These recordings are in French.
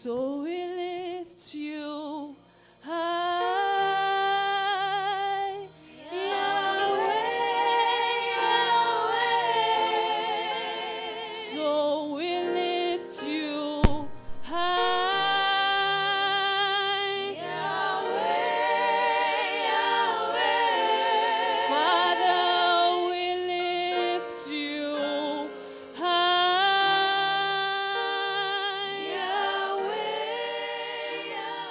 So we lift you high, Yahweh, Yahweh. So we lift you high, Yahweh, Yahweh. Father, we lift you high, Yahweh,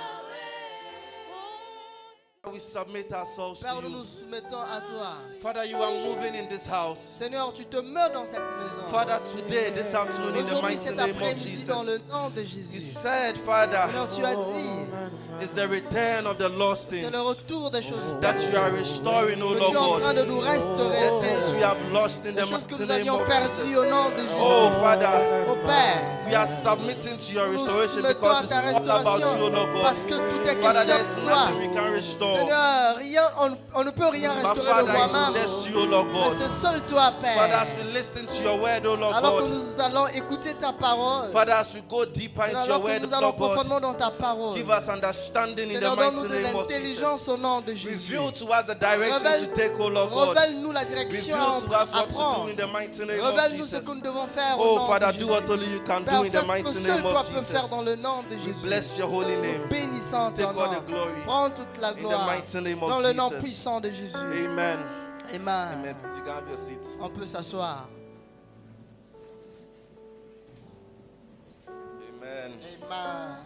Yahweh. We submit ourselves Père, to nous nous you. soumettons à toi. Father, you are moving in this house. Seigneur, tu te meurs dans cette maison. Father, today, this afternoon, in the Aujourd'hui, mighty cet name of après-midi, dans le Jesus. nom de You Jésus. said, Father, Seigneur, tu as dit, it's the return of the lost c'est things le retour des choses that perdues. you are restoring, O Que tu es en Lord train God. de nous restaurer, The things we Seigneur. have lost in Les the choses que mighty nous name avions of perdues Jesus. au nom de Jésus. Oh, Father, Ô Père, we are submitting to your nous restoration soumettons because à it's ta all about you, O restauration Lord God. parce que tout est Father, question there's de toi. nothing we can restore. Seigneur, rien, on ne peut rien But restaurer de Father, it's moi-même. just you, O Lord Mais God. c'est seul toi, Father, Père. as we listen to your word, O Lord Alors que God. nous allons écouter ta parole, Father, as we go deeper into alors your que word, nous O allons Lord God, profondément dans ta parole, give us understanding in the Seigneur, mighty donne-nous de name of l'intelligence Jesus. au nom de Jésus. Reveal to us the direction to take, O Lord God. Révèle-nous la direction Reveal to us à what to do prendre. in the mighty name of Révèle-nous ce Jesus. que nous devons faire au Oh, nom Father, de do Jésus. what only you can do Père, in the fais ce mighty que seul name toi of peux faire dans Jesus. le nom de We Jésus. bless your holy name. Bénissant ton Take all nom. the glory. Prends toute la In the gloire mighty name dans of le nom Jesus. puissant de Jésus. Amen. Amen. Amen. You can have your seat. On peut s'asseoir. Amen. Amen.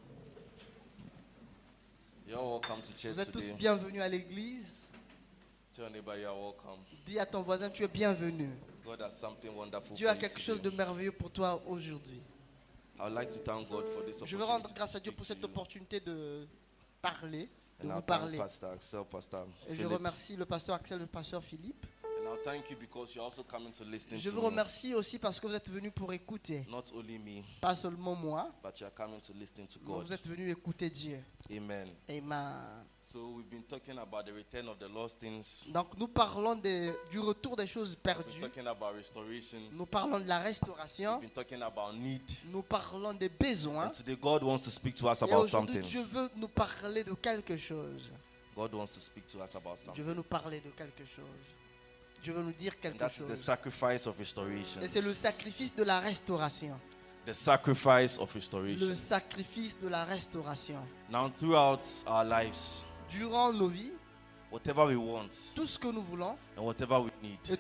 You're welcome to church Vous êtes tous today. bienvenus à l'église. Tell your neighbor you're welcome. Dis à ton voisin, tu es bienvenu. God has something wonderful Dieu for a you quelque chose today. de merveilleux pour toi aujourd'hui. I would like to thank God for this Je veux rendre opportunity grâce à to Dieu speak pour to cette you. opportunité de parler, de And vous I'll thank parler. Pastor Axel, Pastor Et je Philip. remercie le pasteur Axel et le pasteur Philippe. And I'll thank you because you're also coming to listen Je to vous me. remercie aussi parce que vous êtes venus pour écouter. Not only me, Pas seulement moi, but you're coming to listen to mais God. vous êtes venus écouter Dieu. Amen. Amen. So we've been talking about the return of the lost things. Donc nous parlons du retour des choses We've perdues. been talking about restoration. Nous parlons de la restauration. We've been talking about need. Nous parlons des besoins. And today God wants to speak to us Et about aujourd'hui, something. Dieu veut nous parler de quelque chose. God wants to speak to us about Dieu something. veut nous parler de quelque chose. Dieu veut nous dire And quelque that is the chose. sacrifice of restoration. Et c'est le sacrifice de la restauration. The sacrifice of Le restoration. sacrifice de la restauration. Now, throughout our lives, Durant nos vies, whatever we want tout ce que nous voulons and whatever we need, et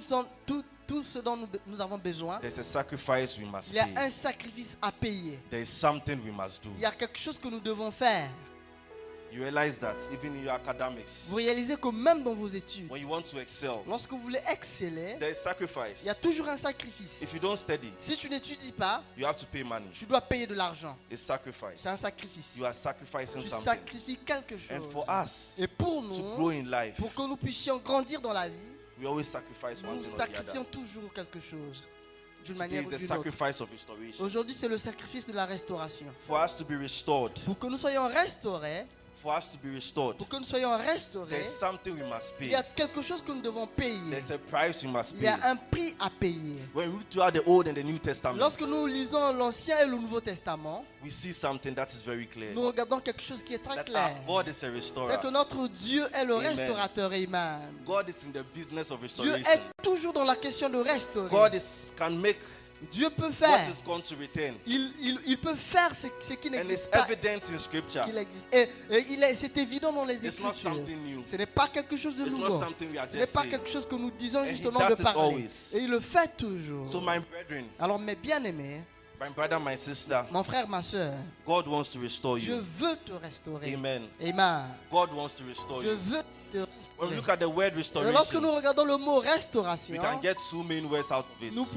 tout ce dont nous avons besoin, there's a sacrifice we must il y a pay. un sacrifice à payer. There is something we must do. Il y a quelque chose que nous devons faire. You realize that even in your academics, Vous réalisez que même dans vos études, when you want to excel, lorsque vous voulez exceller, there is sacrifice. il y a toujours un sacrifice. If you don't study, Si tu n'étudies pas, you have to pay money. tu dois payer de l'argent. It's sacrifice. C'est un sacrifice. You are sacrificing Tu something. sacrifies quelque And chose. for us Et pour to grow nous, in life, pour que nous puissions grandir dans la vie, we always sacrifice one nous thing or the sacrifions other. toujours quelque chose. D'une Today manière is ou the d'une autre. sacrifice of restoration. Aujourd'hui, c'est le sacrifice de la restauration. For us to be restored, Pour que nous soyons restaurés, for us to be restored, pour que nous soyons restaurés, there's something we must il pay. y a quelque chose que nous devons payer. There's a price we must Il y pay. a un prix à payer. When we read throughout the Old and the New Testament, Lorsque nous lisons l'Ancien et le Nouveau Testament, we see something that is very clear. nous regardons quelque chose qui est très That clair. our God is a C'est restorer. que notre Dieu est le Amen. restaurateur. Amen. God is in the business of Dieu restoration. est toujours dans la question de restaurer. God can make Dieu peut what faire. is going to return. Il peut faire ce qui And it's n'existe pas. evident in Scripture. Qu'il existe. Et c'est évident dans les It's not Écritures. something new. Ce n'est pas quelque chose de It's not nouveau. something we are Ce n'est just pas saying. quelque chose que nous disons And he justement does de it parler. always. Et il le fait toujours. So my brethren, Alors mes bien-aimés, my brother, my sister, mon frère, ma soeur, God wants to restore Dieu you. veut te restaurer. Amen. Amen. God wants to restore Dieu you. veut te When restaurer. we look at the word Et lorsque nous restoration, regardons le mot we restauration, can get two main words out of it. nous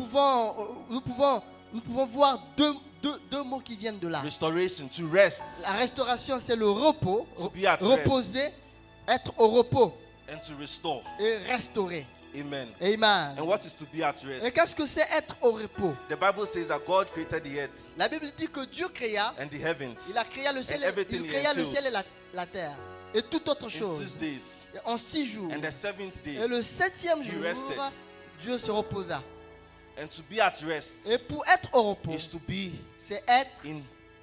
pouvons voir deux mots qui viennent de là. Restoration, to rest, La restauration, c'est le repos, To be at reposer, être au repos and to restore. et restaurer. Amen. Amen. And what is to be at Et rest? qu'est-ce que c'est être au repos? The Bible says that God created the earth La Bible dit que Dieu créa, and the heavens il a créé le ciel, And everything il créa it le entails. ciel et la terre et toute autre in chose 6 days. en 6 jours. And the seventh day, Et le 7e He jour, rested. Dieu se reposa. and to be at rest Et pour être au repos, is to be c'est être in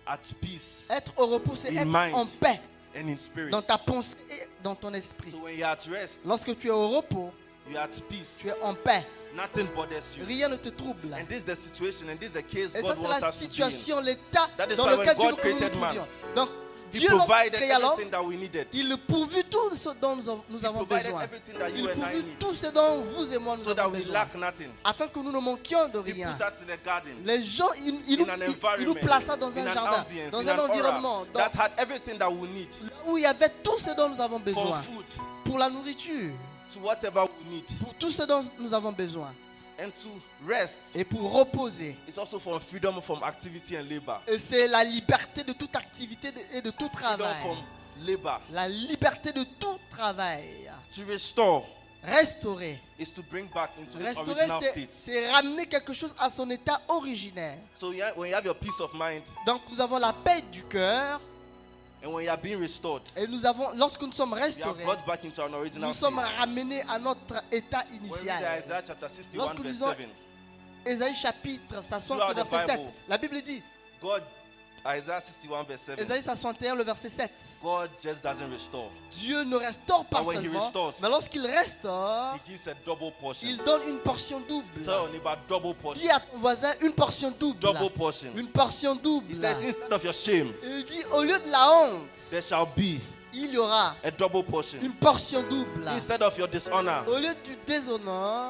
at peace Être au repos, c'est In être mind. en paix and in spirit. dans ta pensée et dans ton esprit. So when you're at rest, Lorsque tu es au repos, you're at peace. tu es en paix. Nothing bothers you. Rien ne te trouble. And this is the situation, and this is the case Et ça, God c'est wants la us to be in. situation, l'état That is dans why when lequel Dieu God veut que nous nous created man, trouvions. Donc, He Dieu, lorsqu'il provided créa l'homme, everything that we needed. il pourvut tout ce dont nous He avons provided besoin. everything that Il you and I pourvut need. tout ce dont vous et moi nous So that avons we besoin. lack nothing. Afin que nous ne manquions de He rien. put us in a garden. Les gens, il In an nous environment, plaça dans in un an jardin, ambience, dans in un an environnement aura dans- that had everything that we need là où il y avait tout ce dont nous avons for besoin. food, Pour la nourriture, to whatever we need, pour tout ce dont nous avons besoin. and to rest. Et pour reposer. It's also for freedom from activity and labor. Et c'est la liberté de toute activité et de tout Freedom travail. from labor. La liberté de tout travail. To restore Restaurer. is to bring back into its Restaurer, original c'est state. c'est ramener quelque chose à son état originaire. So when you have your peace of mind, Donc nous avons la paix du cœur. and when you are being restored, Et nous avons, lorsque nous sommes you are restaurés, brought back into an original nous sommes state. ramenés à notre état When we read initial. Isaiah chapter 61 Lorsque nous verse lisons 7, Ésaïe chapitre 60, Throughout le the verset 7. Bible. La Bible dit, God, Isaiah 61 verse 7, Ésaïe 61, le verset 7. God just doesn't restore. Dieu ne restaure pas But when he seulement, restores, mais lorsqu'il restaure, He gives a double portion. il donne une portion double. Tell your neighbor double Dis portion. à ton voisin une portion double. Double portion. Une portion double. He says, instead of your shame, Il dit, au lieu de la honte, there shall be il y aura a double portion. une portion double. Instead of your dishonor, Au lieu du déshonneur,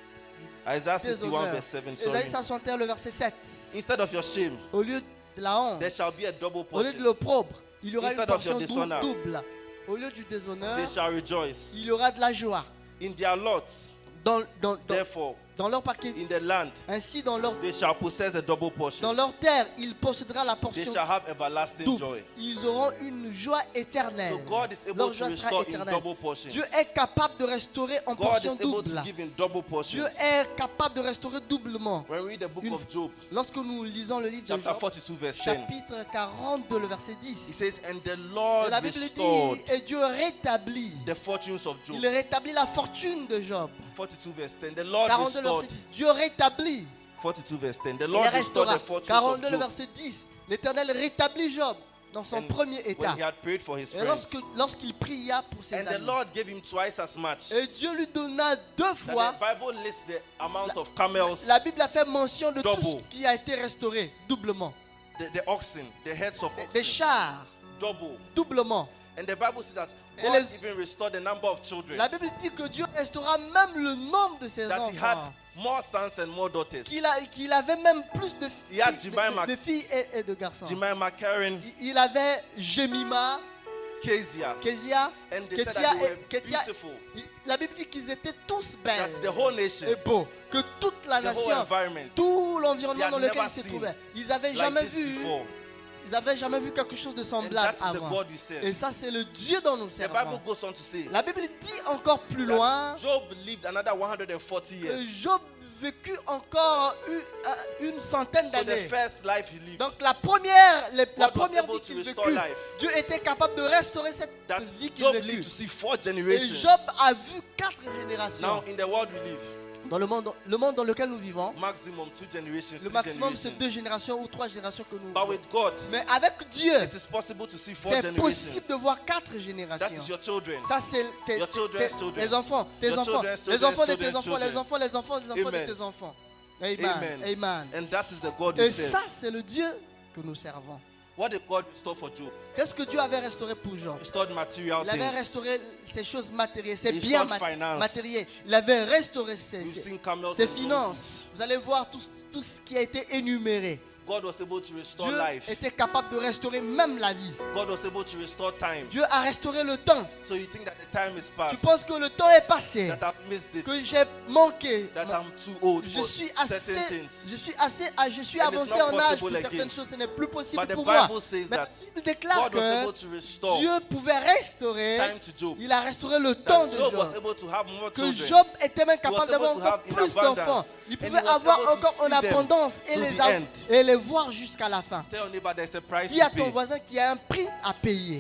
Isaiah 61 déshonneur. verse 7, Ésaïe sorry. 61, le verset 7. Instead of your shame, Au lieu de la honte, there shall be a double au lieu de portion. l'opprobre, il y aura une Instead of your portion dishonor. double. Au lieu du déshonneur, They shall rejoice. il y aura de la joie. In their lots, Dans therefore, leur paquet. in the land, Ainsi, dans leur they shall possess a double portion. terre, il possédera la They portion shall have everlasting double. joy. Ils auront une joie éternelle. So God is able Leur to joie sera restore in éternelle. double portions. Dieu est capable de restaurer en God is portion able to double. give in double portions. Dieu est capable de restaurer doublement. When we read the book Une- of Job, Lorsque nous lisons le livre de chapter Job, 42 verse 10, chapitre 42, le verset he 10, says, and the et Lord la Bible restored dit, et Dieu rétablit. the fortunes of Job. Il rétablit la fortune de Job. 42 verse 10, the Lord 42, le verset restored. 10, Dieu rétablit. 42 verse 10, the Il Lord restored restaura. the fortunes 42, of le Job. verset 10, l'Éternel rétablit Job dans son And premier when état. he had prayed for his Et friends. lorsqu'il pria pour ses And the amis, Lord gave him twice as much. et Dieu lui donna deux That fois. the Bible lists the amount of camels, La Bible a fait mention de tout Double. ce qui a été restauré, doublement. the oxen, the heads of Des oxen, chars, double. doublement. And the Bible says that Et God les- even restored the number of children. La Bible dit que Dieu restaura même le nombre de ses That he had enfants. more sons and more daughters. Qu'il avait même plus de Il y a filles, Jemima- de filles et de garçons. Jemima, Karen, Il avait Jemima, Kezia. Kézia, And they said Kétia that they et were Kétia. beautiful. La Bible dit qu'ils étaient tous belles That the whole nation, et beaux. Que toute la the whole nation, environment, tout they l'environnement had dans lequel never ils se seen trouvaient, ils n'avaient like jamais this vu. before. Ils n'avaient jamais vu quelque chose de And semblable that is the avant. God we serve. Et ça, c'est le Dieu dont nous The Bible servons. goes on to say La Bible dit encore plus loin that Job lived another 140 que years. Job vécut encore une centaine So the d'années. first life he lived, Donc la première God was vie able to qu'il restore vécut, life. Dieu était capable de restaurer cette that vie qu'il Job vécut. lived to see 4 Et generations. Job a vu 4 générations. Now in the world we live, Dans le monde dans lequel nous vivons, maximum 2 generations, le 3 maximum c'est generations. 2 générations ou 3 générations que nous But vivons. with God, Mais avec Dieu, it is possible to see 4 c'est generations. possible de voir 4 That is générations. your children. Ça c'est Your children's children. les enfants, tes Your enfants, children's les enfants de children's tes enfants, children. les enfants, les enfants, les enfants de Amen. tes enfants. Amen. Amen. Amen. And that is the God we Et serve. ça c'est le Dieu que nous servons. What did God restore for Job? Qu'est-ce que Dieu avait restauré pour Job? Restored material Il avait things. restauré ses choses matérielles, ses He biens restored finance. matériels. Il avait restauré We've seen camels ses on road. finances. Vous allez voir tout ce qui a été énuméré. God was able to restore Dieu life. était capable de restaurer même la vie. God was able to restore time. Dieu a restauré le temps. So you think that the time is Tu past, penses que le temps est passé, that I've missed it, que j'ai manqué. that I'm too old Je for suis certain assez, things. je suis And it's avancé not en âge possible pour certaines again. choses. Ce n'est plus possible But the pour moi. Bible says Mais la that Bible déclare God was able que to restore Dieu pouvait restaurer. time to Job. Il a restauré le temps That de Job was Job. able to have more Que children. Job était même was capable able d'avoir to encore have in plus abundance. d'enfants. Il And he pouvait was avoir able to encore en see them abondance et to les, the end. et les voir jusqu'à la fin. Tell your neighbor there's a price Dis à to ton pay. voisin qu'il y a un prix à payer.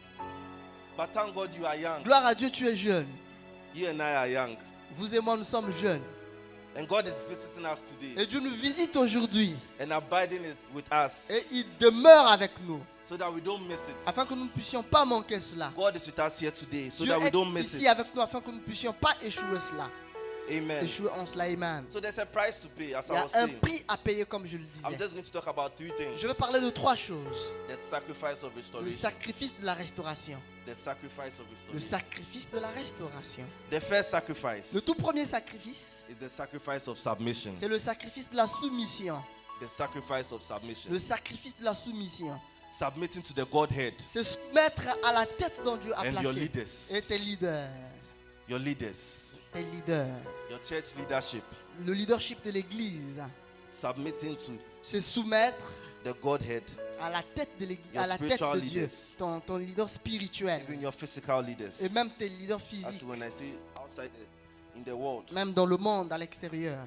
But thank God you are young. Gloire à Dieu, tu es jeune. You and I are young. Vous et moi, nous sommes jeunes. And God is visiting us today Et Dieu nous visite aujourd'hui. and abiding with us Et il demeure avec nous. so that we don't miss it. Afin que nous ne puissions pas manquer cela. God is with us here today so Dieu that we est don't miss ici it. avec nous afin que nous ne puissions pas échouer cela. Amen. Échouer en cela, amen. So there's a price to pay, as Il y I a was un saying. prix à payer comme je le I'm disais. just going to talk about three things. Je vais parler de trois choses. The sacrifice of Le restoration. sacrifice de la restauration. The sacrifice of Le restoration. sacrifice de la restauration. The first sacrifice Le tout premier sacrifice, is the sacrifice of submission. c'est le sacrifice de la soumission. The sacrifice of submission. Le sacrifice de la soumission. Submitting to the Godhead C'est soumettre à la tête dont Dieu a and your placé. leaders. Et tes leaders. Your leaders. Tes leaders. Your church leadership. Le leadership de l'église. Submitting to C'est soumettre the Godhead, à la tête de l'église, Your à la tête spiritual de Dieu. leaders. Ton leader spirituel. even your physical leaders. Et même tes leaders As physiques. when I say outside in the world. Même dans le monde, à l'extérieur.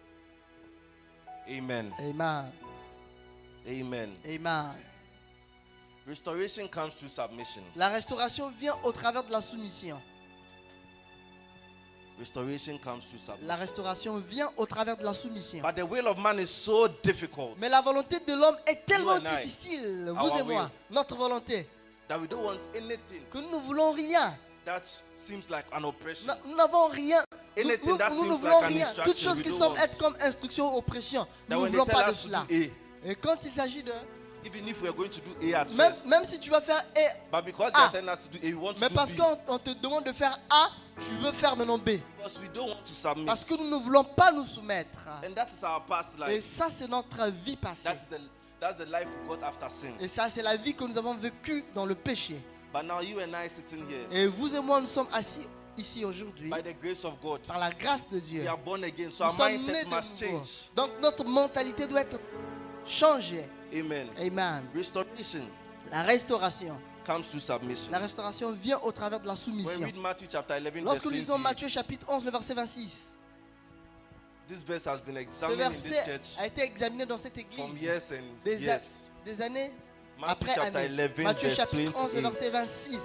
Amen. Amen. Amen. Amen. Restoration comes through submission. La restauration vient au travers de la soumission. Restoration comes through submission. La restauration vient au travers de la soumission. But the will of man is so difficult Mais la volonté de l'homme est tellement You and I, difficile, our vous et moi, will. notre volonté, that we don't want anything que nous ne voulons rien. that seems like an oppression. Nous n'avons rien. Anything Nous that ne seems voulons like an rien. instruction, Toutes choses we qui don't semblent want. être comme instruction, oppression. That Nous ne when they voulons tell pas de us to do cela. A, Et quand il s'agit de... even if we are going to do A at Même, first, même si tu vas faire A, but because A. they are telling us to do A, we want mais to do parce B. qu'on te demande de faire A, tu veux faire maintenant B. Because we don't want to submit. Parce que nous ne voulons pas nous soumettre. And that is our past Et life. ça, c'est notre vie passée. That's the life we got after sin. Et ça, c'est la vie que nous avons vécue dans le péché. But now you and I sitting here, Et vous et moi, nous sommes assis ici aujourd'hui by the grace of God, par la grâce de Dieu. we are born again. So Nous our sommes nés mindset de must nouveau. change. Donc notre mentalité doit être changée. Amen. Amen. Restoration La restauration. comes through submission. La restauration vient au travers de la When soumission. we read Matthew chapter 11, verse Lorsque nous lisons 28, Matthieu chapitre 11, le verset 26, this verse has been ce examined in this verset church a été examiné dans cette from église years and des, years. des années Matthew après chapter années. 11, Matthieu verse chapitre 11, le verset 28. 26,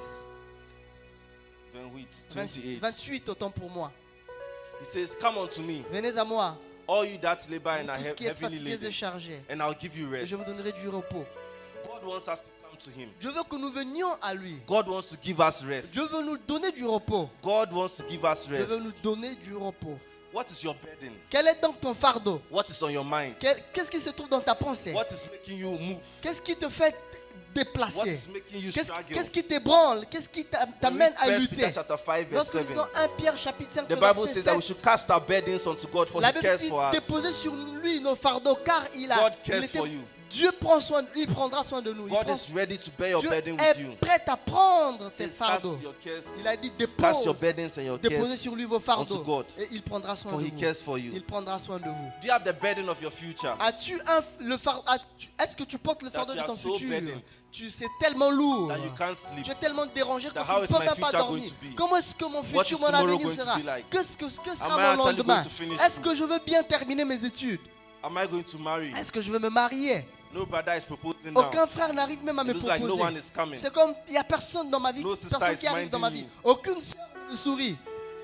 28. 28 autant pour moi. He says, come unto me, Venez à moi, all you that labor and are tous qui êtes heavily fatigués et laden, déchargés, and I'll give you et rest. je vous donnerai du repos. God wants us to come to him. Je veux que nous venions à lui. God wants to give us rest. Dieu veut nous donner du repos. God wants to give us Dieu rest. veut nous donner du repos. What is your burden? Quel est donc ton fardeau? What is on your mind? Qu'est-ce qui se trouve dans ta pensée? What is making you move? Qu'est-ce qui te fait What déplacer? is making you Qu'est-ce struggle? qui t'ébranle? Qu'est-ce qui t'amène à Read 1 Peter lutter? chapter 5, verse Lorsque nous 7. lisons 1 Pierre chapitre 5, The le Bible verset says that we 7, should cast our burdens unto God, for la He Bible cares dit for us. déposer sur lui nos fardeaux car il a God il cares était- for you. Dieu prend soin de lui, il prendra soin de nous. Il God prend- is ready to bear your Dieu burden with est you. prêt à prendre He tes says, fardeaux. cast your cares, Il a dit cast your dépose, burdens and your déposez cares, sur lui vos fardeaux unto God, et il prendra soin for de He vous. cares for you. Il prendra soin de vous. Do you have the burden of your future? Est-ce que tu portes le fardeau you de are ton so futur? burdened C'est tellement lourd. That you can't sleep. Tu es tellement dérangé que That tu how ne is peux my même pas future dormir. going to be? Comment est-ce que mon What futur, is mon tomorrow avenir going to sera? be like? Que sera Am I mon actually lendemain? going to finish Est-ce school? que je veux bien terminer mes études? Am I going to marry? Est-ce que je veux me marier? No brother is proposing now. Aucun frère n'arrive même à me It looks like no one proposer. is coming. C'est comme il n'y a personne dans ma vie, No sister personne is qui arrive dans ma vie. minding Aucune soeur ne me sourit.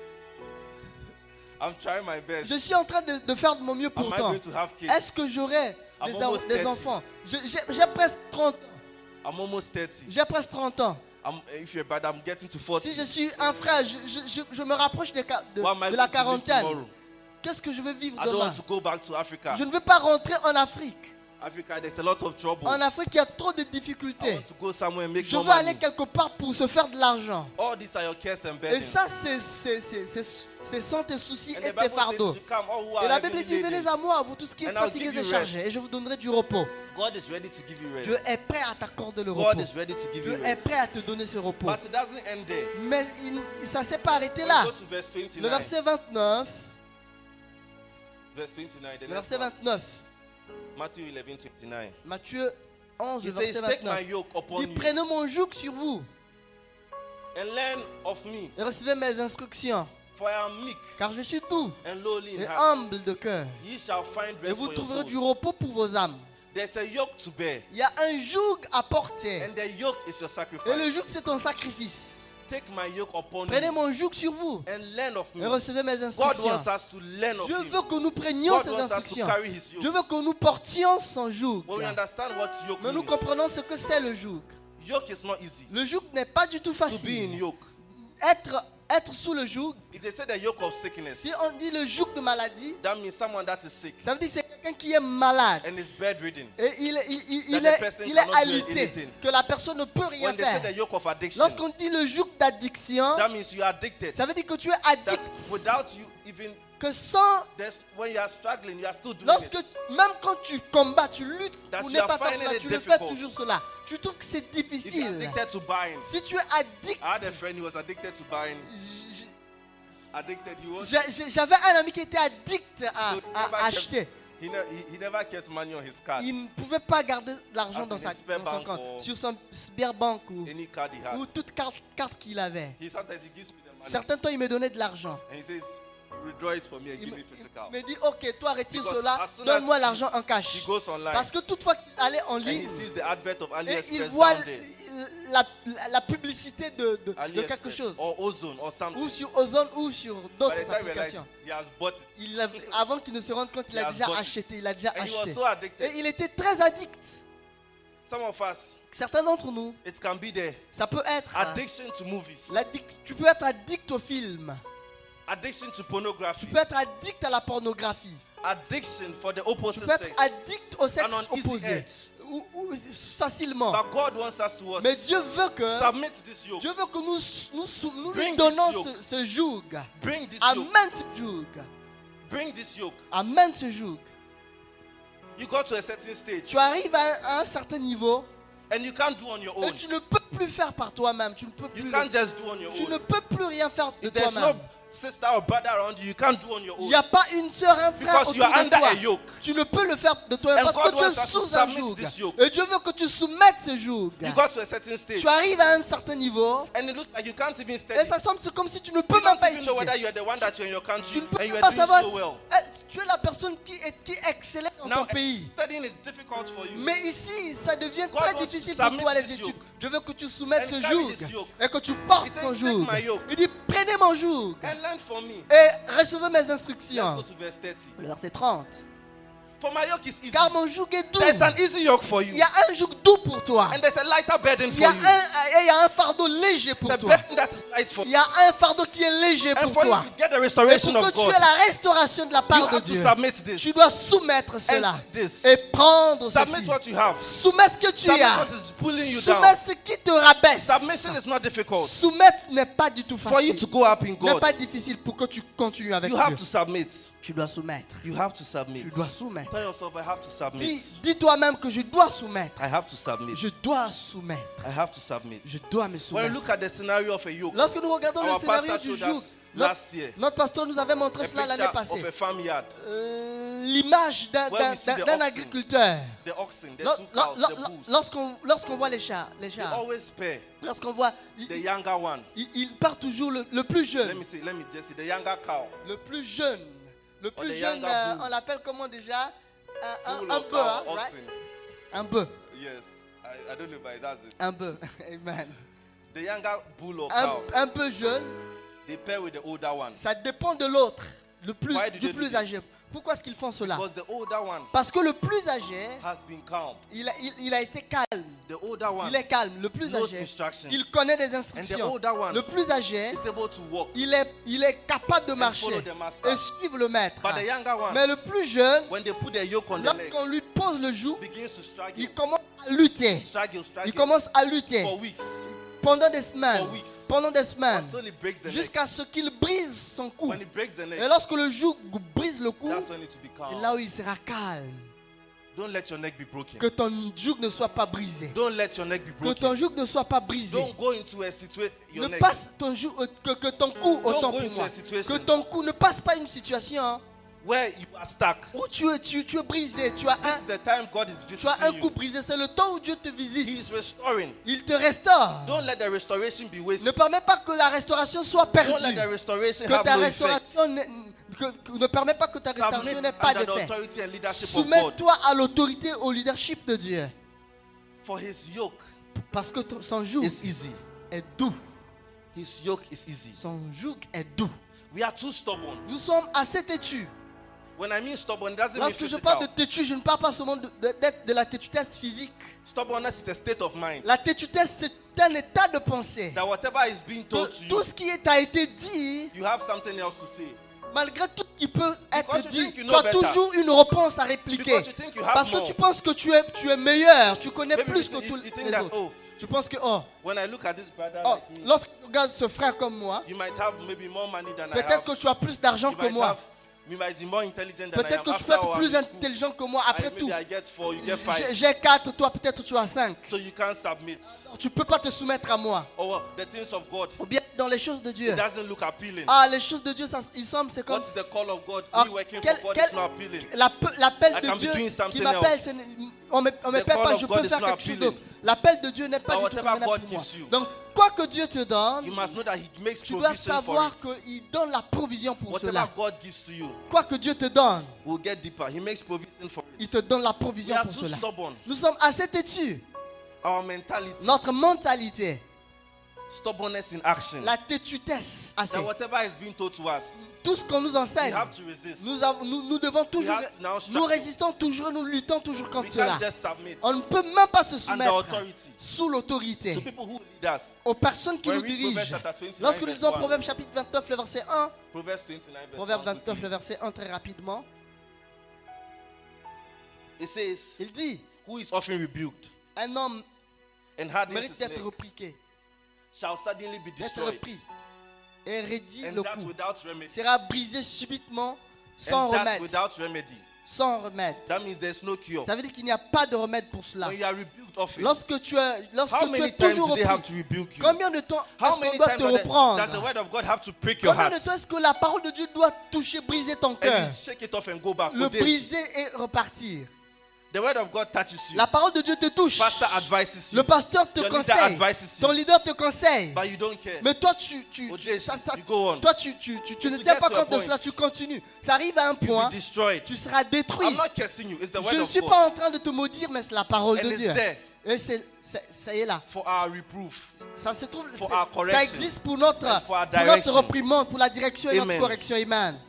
I'm trying my best. Je suis en train de faire de mon mieux Am I pourtant. going to have kids? Est-ce que j'aurai I'm des almost 30. enfants? J'ai presque 30 ans. I'm almost 30. J'ai presque 30 ans. If you're bad, I'm getting to 40. Si je suis un frère, je me rapproche What am I de la going to live quarantaine. tomorrow? Qu'est-ce que je veux vivre I don't demain? want to go back to Africa. Je ne veux pas rentrer en Afrique. Africa, there's a lot of trouble. En Afrique, il y a trop de I difficultés. want to go somewhere and make Je more veux aller money. quelque part pour se faire de l'argent. All these are your cares and Et burdens. ça, ce sont tes soucis And et the tes Bible fardeaux. says to come, all who Et are la Bible heavily dit, laden. venez à moi, vous tous qui êtes And I'll fatigués give et you chargés, rest. et je vous donnerai du repos. God is ready to give you rest. Dieu est prêt à t'accorder le God repos. is ready to give Dieu you est rest. prêt à te donner ce repos. But it doesn't end there. Mais ça ne s'est pas arrêté When là. you go to verse 29. Le verset 29, Verse 29. The le next verset one. 29, Matthew 11:29. Matthieu 11, He le says, verset take my 29. yoke upon Dit, you prenez mon joug sur vous and learn of me, et recevez mes instructions, for I am meek car je suis doux and lowly in et heart. humble de cœur. Ye shall find Et rest vous for your trouverez du souls. repos pour vos âmes. There's a yoke to bear, Il y a un joug à porter. and the yoke is your Et le sacrifice. joug, c'est ton sacrifice. Take my yoke upon Prenez you mon joug sur vous and learn of me. et recevez mes God instructions. wants us to learn of Dieu him. veut que nous prenions God ces wants us to instructions. carry his yoke. Dieu veut que nous portions son joug. When we understand what yoke Mais nous means, comprenons ce que c'est le joug. yoke is not easy. Le joug n'est pas du tout To be in facile. yoke. Être sous le joug, If they say the yoke of sickness, si on dit le joug de maladie, that means someone that is sick ça veut dire que c'est quelqu'un qui est malade. and is bedridden. Et il That the person est cannot do alité, anything. que la personne ne peut rien When they say faire. the yoke of addiction, Lorsqu'on dit le joug d'addiction, that means you are addicted. ça veut dire que tu es That addict. without you even, Que sans, when you are struggling, you are still doing lorsque, it. même quand tu combats, tu luttes That pour you ne are pas faire finding cela, it tu le fais difficult. toujours cela. Tu trouves que c'est If you are difficile. addicted to buying, Si tu es addict, I had a friend who was addicted to buying. Addicted, he was. j'avais un ami qui était addict à So he never kept- acheter. He never kept money on his card. Il ne pouvait pas garder l'argent As dans, in sa, his spare dans son bank compte, or- sur son Sberbank ou Any card he had. toute carte qu'il avait. Sometimes he gives me the money Certains temps, il me donnait de l'argent. and he says, withdraw it for me and Il give me, me physical. il me dit, ok, toi retire Because cela, as soon donne-moi as l'argent en He cash. goes online Parce que toutefois qu'il allait en and he ligne sees the advert of et il AliExpress voit down there. la publicité de quelque AliExpress chose, or Ozone or ou something. sur Ozone ou sur By the d'autres time he realized applications. he has bought it. Avant qu'il ne se rende compte, il He a has déjà bought it. acheté, il a déjà And he was acheté. so addicted. Et il était très addict. Some of us, Certains d'entre nous, it can be there. ça peut être Addiction to movies. tu peux être addict au film. Addiction to Tu pornography. peux être addict à la pornographie. Addiction for the Tu opposite peux être sex. addict au And sexe on easy opposé. edge. Ou facilement. But God wants us to what? Mais Dieu veut que Submit this yoke. Dieu veut que nous Bring lui donnons this yoke. ce joug. Bring this yoke. Amène ce joug. Bring this yoke. Amène ce joug. You got to a certain stage Tu arrives à un certain niveau and you can't do on your et own. tu ne peux plus faire par toi-même. Tu ne peux You plus. can't just do on your Tu ne own. peux plus rien faire de If there's no toi-même. sister or brother around you, you can't do on your Il own. n'y a pas une sœur, un frère Because you autour are de under toi. a yoke. Tu ne peux le faire de toi-même And parce que God tu wants es us to sous un submit joug. this yoke. Et Dieu veut que tu soumettes ce joug. You got to a certain stage Tu arrives à un certain niveau and it looks like you can't even et study. ça semble comme si tu ne peux You même don't pas even know whether étudier. you're the one that you're in your Tu country ne peux and même you're pas doing savoir so well. tu es la personne qui excelle dans Now, ton pays. studying is difficult for you. Mais ici, ça devient God très wants to difficile pour submit toi les this études. yoke. Je veux que tu soumettes And ce carry joug this yoke. et que tu portes He says, ton "Take joug. my yoke." Il dit, prenez mon joug And learn from me. et recevez mes Let's go instructions. to verse 30. Le verset 30. For my yoke is easy. Car mon joug est doux. There's an easy yoke for Il you. y a un joug doux pour toi. And there's a lighter burden Il y a for you. il y a un fardeau léger pour The toi. burden that is light for Il you. y a un fardeau qui est léger And pour for you toi. to get the Et restoration pour of que tu God, aies la restauration de la you part de have to Dieu, submit this. tu dois soumettre cela And this. et prendre Submit ceci. what you have. Soumets ce que tu Submit as. what is pulling you down. Soumets ce qui te rabaisse. Submission is not difficult. Soumettre n'est pas du tout For you facile. to go up in N'est God, pas difficile pour que tu continues avec you have Dieu. to submit. Tu dois soumettre. You have to submit. Tu dois soumettre. Tell yourself, I have to submit. Dis toi-même que je dois soumettre. I have to submit. Je dois soumettre. I have to submit. Je dois me When you soumettre. look at the scenario of a yoke, Lorsque nous regardons le our scénario pastor du showed joug, us last year notre pasteur nous avait a montré cela l'année picture passée. of a farmyard. L'image d'un Where we see the oxen. agriculteur. The oxen, the Lo- two lo- cows, lo- the bulls. Lorsqu'on voit les chars, They always spare lorsqu'on voit, the younger one. il part toujours le plus Let jeune. me just see the younger cow. Le plus jeune. Le plus the jeune, younger bull. on l'appelle comment déjà? Un Bull or bœuf, cow, hein, right? oxen. Un bœuf. Yes, I don't know if that's it. Un bœuf. Amen. The younger bull or Un, cow, un peu jeune, they pair with the older one. ça dépend de l'autre, Why do du they do plus this? âgé. Pourquoi est-ce qu'ils font cela? Because the older one Parce que le plus âgé, has been calm. il a été calme. The older one Il est calme. Le plus knows âgé, instructions. il connaît des And the instructions. older one Le plus âgé, is able to walk. il est capable de follow marcher the master. et suivre le maître. But the younger one, Mais le plus jeune, when they put their yoke on the leg, lorsqu'on lui pose le joug, begins to struggle, il commence à lutter. struggle Il commence à lutter for weeks pendant des semaines. For weeks. Pendant des semaines. until he breaks the neck. Jusqu'à ce qu'il brise son cou. When he breaks the neck, Et lorsque le joug brise le cou, that's when it will be c'est calm. là où il sera calme. Don't let your neck be broken. Que ton joug ne soit pas brisé. Don't let your neck be Que ton broken. joug ne soit pas brisé. Don't go into a situation. Your Ne neck. passe ton joug, que ton cou, Don't autant go pour into moi. a situation. Que ton cou ne passe pas une situation hein, Where you are stuck. où tu es brisé. Tu as This is the time God is tu as un visiting coup you. brisé. C'est le temps où Dieu te He is visite. restoring. Il te restaure. Don't let the restoration be Ne wasted. permets pas que la restauration soit Don't perdue. let the restoration Que have ta no effect. restauration ne permet pas que ta Submit restauration n'ait pas under the d'effet. authority and leadership of God. Soumets-toi à l'autorité, au leadership de Dieu. For his yoke Parce que son joug is easy. est doux. His yoke is easy. Son joug est doux. We are too stubborn. Nous sommes assez têtus. When I mean stubborn, it doesn't mean Lorsque je physical. parle de têtu, je ne parle pas seulement d'être de la têtutesse physique. Stubbornness is a state of mind. La têtutesse, c'est un état de pensée. That whatever is being told to Tout you, ce qui t'a été dit, you have something else to say. malgré tout ce qui peut être Because you dit, think you tu know as better. toujours une réponse à répliquer. Because you think you have Parce que more. tu penses que tu es meilleur, tu connais Maybe plus you que think- tous you think les that, autres. oh, Tu penses que, oh, when I look at this brother oh, like me, lorsque tu regardes ce frère comme moi, you might have maybe more money than I peut-être have. que tu as plus d'argent You que might moi. have, you might be more intelligent than I Peut-être am. que tu peux After être all, plus I'm in school. intelligent que moi. Après Maybe tout, I get 4, you get 5. j'ai 4, toi peut-être tu as 5. So you can't submit. Tu ne peux pas te soumettre à moi. Or the things of God, Ou bien dans les choses de Dieu. it doesn't look appealing. Ah, les choses de Dieu, ça, il semble, c'est comme... What is the call of God? Ah, Me working quel- for God quel- is not appealing. L'appel I de can be Dieu doing qui something m'appelle, else. on me The paie call pas, of je God peux is faire not quelque chose appealing. d'autre. L'appel de Dieu n'est pas But du tout whatever convenable God pour moi. gives you, Donc, quoi que Dieu te donne, You must know that He makes tu dois provision for savoir it. qu'il donne la provision pour Whatever cela. God gives to you, Quoi que Dieu te donne, we'll get deeper. He makes provision for il it. te donne la We provision are pour too cela. stubborn. Nous sommes assez têtus. Our mentality, Notre mentalité, stubbornness in action. la têtutesse, assez. That whatever is being told to us, Tout ce qu'on nous we enseigne, have to resist. nous devons toujours, have now nous struggle. résistons toujours, nous luttons toujours We contre cela. can't just submit On ne peut même pas se under soumettre authority sous l'autorité to people who lead us. aux personnes qui When nous we read dirigent. Proverbs chapter 29, Lorsque nous verse lisons 1. Proverbe chapitre 29, le verset 1, Proverbs 29, verse Proverbe 1 29, quickly. le verset 1, très rapidement, It says, il dit, who is often rebuked un homme and hardens mérite his d'être neck repliqué, shall suddenly be d'être destroyed, repris et raidi and le that cou. without remedy. Sera brisé subitement sans And that remède. without remedy. Sans remède. That means there's no cure. Ça veut dire qu'il n'y a pas de remède pour cela. When you are rebuked often, Lorsque tu es how many times toujours do they have repris, to rebuke you? combien de temps How est-ce qu'on many doit times te does the reprendre? word of God have to prick your Combien heart? de temps est-ce que la parole de Dieu doit toucher, briser ton And cœur? you shake it off and go back. Le With this, briser et repartir. the word of God touches you. La parole de Dieu te touche. Pastor advises you. Le pasteur te Your leader conseille. advises you. Ton leader te conseille. But you don't care. Mais toi, With this, you go on. toi, tu ne To tiens get pas to a compte de point. cela, tu continues. Ça arrive à un You'll point, be destroyed. tu seras détruit. I'm not cursing you. It's the word Je ne of suis God. pas en train de te maudire, mais c'est la parole And de it's Dieu. there. Et ça y est là. For our reproof. Ça se trouve, For c'est- our correction. ça existe pour notre And for our reprimande, pour la direction et Amen. notre correction. Amen.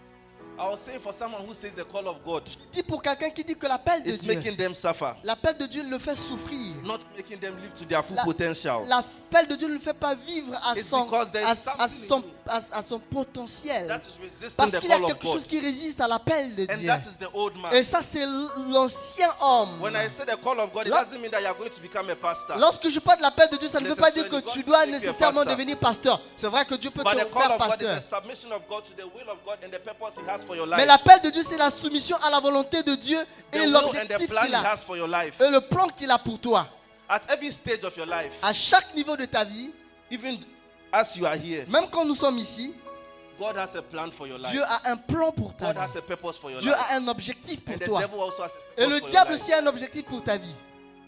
I was saying for someone who says the call of God Dit pour quelqu'un qui dit que l'appel de is Dieu, making them suffer, l'appel de Dieu le fait souffrir. not making them live to their full La- potential. L'appel de Dieu ne le fait pas vivre à It's son, because there is something in à son potentiel. That is resisting Parce the qu'il y a call of quelque chose God. qui résiste à l'appel de And Dieu. that is the old man. Et ça, c'est l'ancien homme. When I say the call of God, it Lors- doesn't mean that you are going to become a pastor. Lorsque je parle de l'appel de Dieu, ça ne veut pas dire que Necessarily, tu God dois make you a nécessairement pastor. devenir pasteur. C'est vrai que Dieu peut But te the call faire of God is pasteur. the submission of God to the will of God and the purpose He has for your Mais life. l'appel de Dieu, c'est la soumission à la volonté de Dieu The et will and the l'objectif plan He qu'il a. has for your life. Et le plan qu'il a pour toi. At every stage of your life, À chaque niveau de ta vie, even as you are here, même quand nous sommes ici, God has a plan for your life. Dieu a un plan pour ta God vie. has a purpose for your Dieu life. a un objectif pour And the toi. devil also has a Et purpose le for your diable life. aussi a un objectif pour ta vie.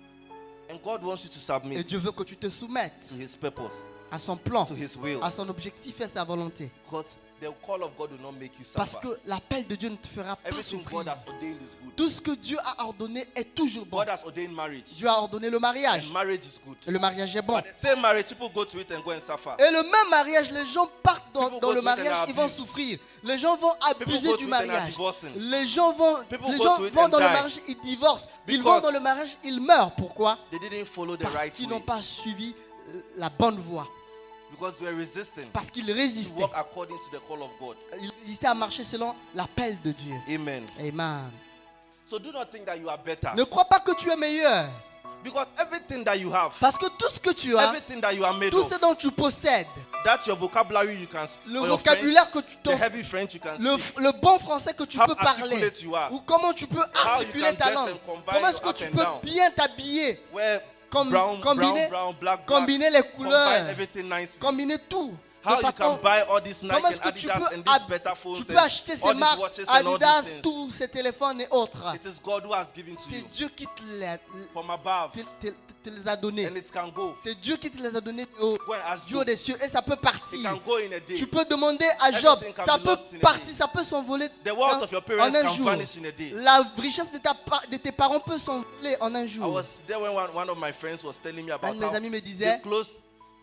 And God wants you to Et submit Dieu veut que tu te soumettes to His purpose, à son plan, to His will. à son objectif et à sa volonté. Because the call of God will not make you Parce suffer. que l'appel de Dieu ne te fera pas Everything God souffrir. has ordained is good. Tout ce que Dieu a ordonné est toujours bon. God has ordained marriage. Dieu a ordonné le mariage. And marriage is good. Et le mariage est bon. But the same marriage, people go to it and go and suffer. Et le même mariage, les gens partent People dans go le to it and mariage, are ils vont abused. souffrir. Les gens vont People abuser go du to it and are mariage. divorcing. Les gens vont, People les go gens to it vont and dans le die. mariage, ils divorcent. Ils Because vont dans le mariage, ils meurent. Pourquoi? They didn't follow the Parce right qu'ils way. n'ont pas suivi la bonne voie. Because they were resisting Parce qu'ils to résistaient. walk according to the call of God. Ils résistaient à marcher selon l'appel de Dieu. Amen. Amen. So do not think that you are better. Ne crois pas que tu es meilleur. Because everything that you have, Parce que tout ce que tu as, everything that you are made tout of, ce dont tu possèdes, that's your vocabulary you can le or your vocabulaire que tu French, the heavy French you can speak. le bon français que tu How peux parler, articulate you are. ou comment tu peux How you articuler can ta dress langue, and combine comment est-ce your que up tu and peux down. bien t'habiller, Where combiner, brown, black, combiner les combine couleurs, everything nicely. combiner tout. How de you façon- can buy all these Nike comment est-ce and que tu Adidas peux, and these better phones tu peux and acheter ces all these marques, watches and all Adidas, these things. tous ces téléphones et autres. It is God who has given to C'est you Dieu qui from above, te les a donnés. and it can go. C'est Dieu qui te les a donnés au Go and ask Dieu Job. des cieux et ça peut It partir. can go in a day. Tu peux demander à Job, Everything can ça be peut lost in a partir, day. ça peut s'envoler The wealth of your parents en un can jour. vanish in a day. La richesse de tes parents peut s'envoler en un I jour. was there when one of my friends was telling me Un about de mes how amis me they disait, closed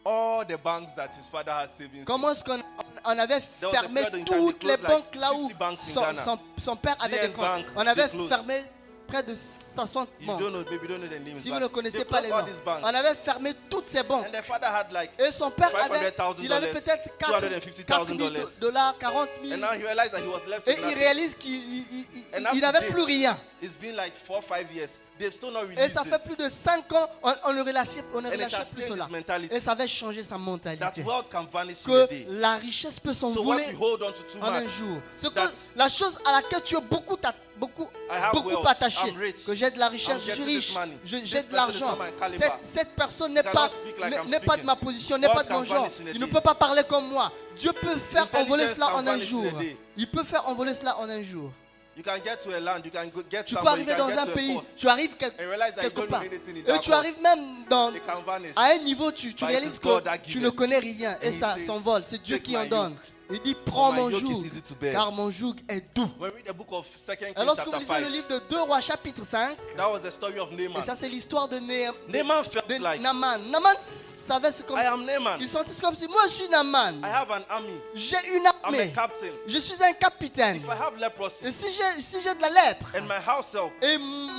all the banks that his father has savings. Comment est-ce qu'on avait There was a fermé period in time they toutes les closed like banques là où 50 banks in son, Ghana. son père avait des GN comptes? Bank, On avait they closed. fermé près de 60 You banques. don't know, maybe you don't know the names. Si but vous ne connaissez they pas les closed all banques, these banks. on avait fermé toutes ces banques. And the father had like Et son père avait, $500,000, il avait peut-être 4 000 dollars, 40 000. and now he realized that he was left Et with il nothing. réalise qu'il And up il to n'avait date, plus rien. It's been like 4 or 5 years. They've still not Et released ça fait this. plus de 5 ans, on ne relâchait, And it has plus changed cela. his mentality. Et ça avait changé sa That mentalité. wealth can vanish in Que a day. la richesse peut So what s'envoler we hold on to too en un much. jour. Ce que That's- la chose à laquelle tu es beaucoup have wealth. attaché, I'm rich. que j'ai de la richesse, I'm je suis getting riche, this money. j'ai This de person l'argent. is not my caliber. Cette personne n'est Cannot pas, speak like I'm n'est pas de speaking. ma position, n'est God pas de can mon genre. vanish in a Il ne day. peut pas parler comme moi. Dieu peut faire envoler Intelligence cela can en un vanish in a jour. day. Il peut faire envoler cela en un jour. You can get to a land, you can go get Tu peux somewhere, you arriver can dans get un to a pays, post. tu arrives And realize that you quelque don't know part. anything in Et that tu post. arrives même It can vanish. à un niveau, tu But it réalises is God that que gives tu ne it. connais rien et And he ça says, s'envole. C'est Dieu "Take qui en my donne. yoke. Il dit, prends my mon yoke is joug, easy to bear." car mon joug est doux. When we read the book of 2 Kings Et lorsque vous chapter lisez le 5, livre de 2 Rois chapitre 5, that was the story of et Naaman. ça c'est l'histoire de Naaman felt like, Naaman. Naaman savait ce comme I am Naaman. il sentit comme si moi je suis Naaman. I have an army. J'ai une I'm a armée. captain. Je suis un capitaine. If I have leprosy Et si j'ai de la lèpre and my house help et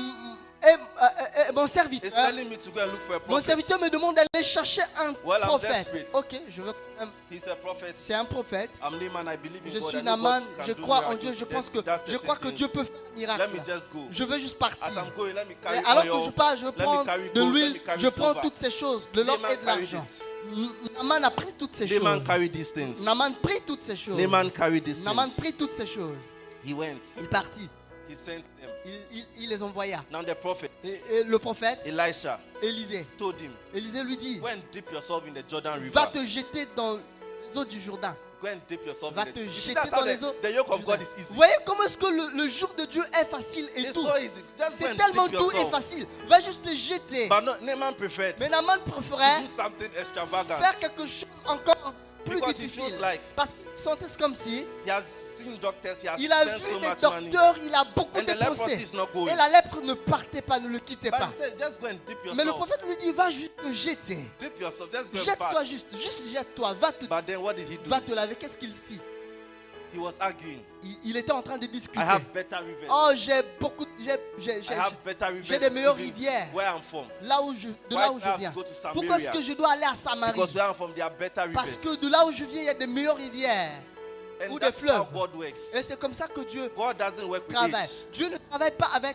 mon is serviteur, telling me to go and look for a mon prophet, serviteur me demande d'aller chercher un Well, I'm prophète. desperate. Ok, je veux quand même. he's a prophet. C'est un prophète. I'm Naaman, I believe in Je God. suis I know Naaman, God can je do crois en miracles. Dieu, je pense que That's je certain crois que things. Dieu peut faire un Let miracle. me just go. Je veux juste partir. As I'm going, let me Et carry alors que oil. je pars, je veux Let me prendre carry de gold. Let l'huile, me carry je prends silver. toutes ces choses, de l'or Naaman et de carried l'argent. it. Naaman a pris toutes ces choses. Naaman carried these things. Naaman prit toutes ces choses. Naaman carried these Naaman things. prit toutes ces choses. He went. Il partit. He sent them. Il les envoya. Now the prophet, Et le prophète, Elisha, Élisée, told him, Élisée lui dit, go and dip yourself in the Jordan River. va te jeter dans les eaux du Jourdain. Go and dip yourself Va in the te You see, jeter that's how dans les eaux. the yoke of du God Jourdain. is easy. Vous voyez comment est-ce que le jour de Dieu est facile et It's tout. so easy. Just go C'est and tellement dip doux et yourself. facile. Va juste te jeter. But no, Naaman preferred Mais Naaman to préférait do something extravagant. faire quelque chose encore plus Because he difficile. feels like Parce qu'il sentait comme si he has seen doctors, he has il a spent vu so des much money. docteurs, il a beaucoup And the leprosy dépensé. is not going. Et la lèpre ne partait pas, ne le quittait But pas. he said, just go and dip Mais le yourself. prophète lui dit, va juste te jeter. Dip yourself. Just go and Jette-toi bath. juste jette-toi, But then what did he do? va te laver. Qu'est-ce qu'il fit? He was arguing. Il était en train de discuter. I have better rivers. Oh, j'ai beaucoup, I have better rivers. j'ai des meilleures even rivières. Where I'm from. de là où Why je do I have viens. to go to Samaria? Pourquoi est-ce que je dois aller à Samarie? Because where I'm from, there are better rivers. Parce que de là où je viens, il y a des meilleures rivières. And ou des that's how fleuves. God works. Et c'est comme ça que Dieu God doesn't work with travaille. age. Dieu ne travaille pas avec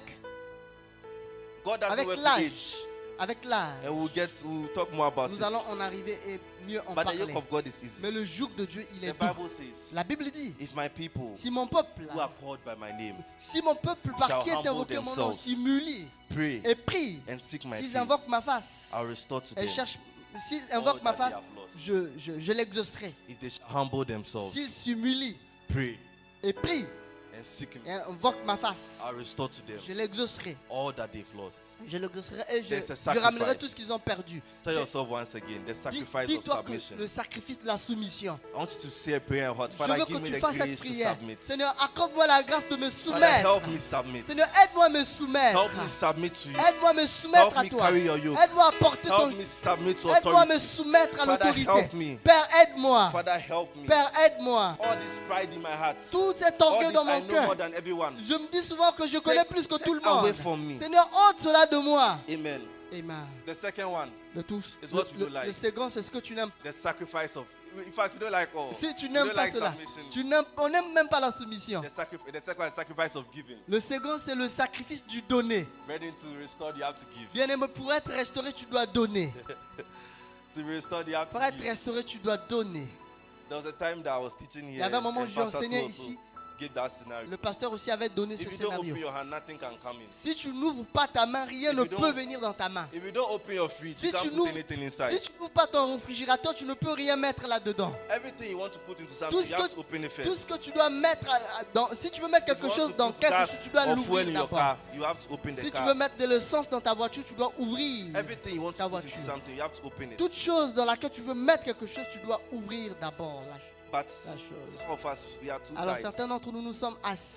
God doesn't avec work with l'âge. age. Avec l'âge. And we'll talk more about Nous it. allons en arriver et mieux en But the parler. yoke of God is easy. Mais le joug de Dieu, il The est doux. Bible says, La Bible dit, if my people si mon peuple, who are called by my name si mon peuple par shall qui est humble invoqué mon nom themselves, s'humilie pray et prie, and seek my s'ils face, invoquent ma face, I'll restore to et them cherchent, s'ils all invoquent ma that they face, have lost. je l'exaucerai. If they shall humble themselves, S'ils s'humilient pray et prient and seek him, et invoquent ma face, I'll restore to them je l'exaucerai. all that they've lost. Je l'exaucerai et There's a je ramènerai sacrifice. tout ce qu'ils ont perdu. Tell C'est- yourself once again, the sacrifice of Dis-toi que submission. le sacrifice de la soumission. I want you to say a prayer in your heart. Je Father, veux give que me tu the fasses cette grace to prière. submit. Seigneur, accorde-moi la grâce de me Father, soumettre. help me submit. Seigneur, aide-moi à me soumettre. Help me submit to you. Aide-moi à me soumettre Help à me toi. carry your yoke. Aide-moi à porter ton Help me submit to Aide-moi à me authority. soumettre à Father, l'autorité. help me. Père, aide-moi. Father, help me. Père, aide-moi. All this pride in my heart. Tout cet All orgueil this dans I mon know more cœur. than everyone. Je me dis souvent que je connais plus que tout le away monde. from me. Seigneur, ôte cela de moi. Amen. Amen. The second one, Le tout. It's what you do Le like. second, c'est ce que tu n'aimes. the sacrifice of. In fact, you don't like all. Si tu You n'aimes don't pas like cela, submission. on n'aime même pas la soumission. The second one, sacrifice of giving. Le second, c'est le sacrifice du donner. Ready to restore, you have to give. Bien-aimé, pour être restauré, tu dois donner. To restore, you have Pour to être give. restauré, tu dois donner. There was a time that I was teaching here. Il y avait un moment où and j'ai Pastor enseigné also ici. gave that scenario. Le pasteur aussi avait donné ce If you don't scénario. open your hand, nothing can come in. Si tu n'ouvres pas ta main, rien If ne you don't- peut venir dans ta main. If you don't open your fridge, Si you tu can't put n'ouvres anything si inside. tu n'ouvres pas ton réfrigérateur, tu ne peux rien mettre là-dedans. Everything you want to put into Tout something, ce you have to que, open it tout first. ce que tu dois mettre dans, si tu veux mettre If quelque you want chose to dans put quelque gas chose, tu dois or fuel l'ouvrir in your d'abord. car, you have to open the Si tu car. veux mettre de l'essence dans ta voiture, tu dois ouvrir. Everything you want ta to put into voiture. something, you have to open it. Toute chose dans laquelle tu veux mettre quelque chose, tu dois ouvrir d'abord But la chose. some of us, we are too Alors tight. certains d'entre nous, nous sommes assez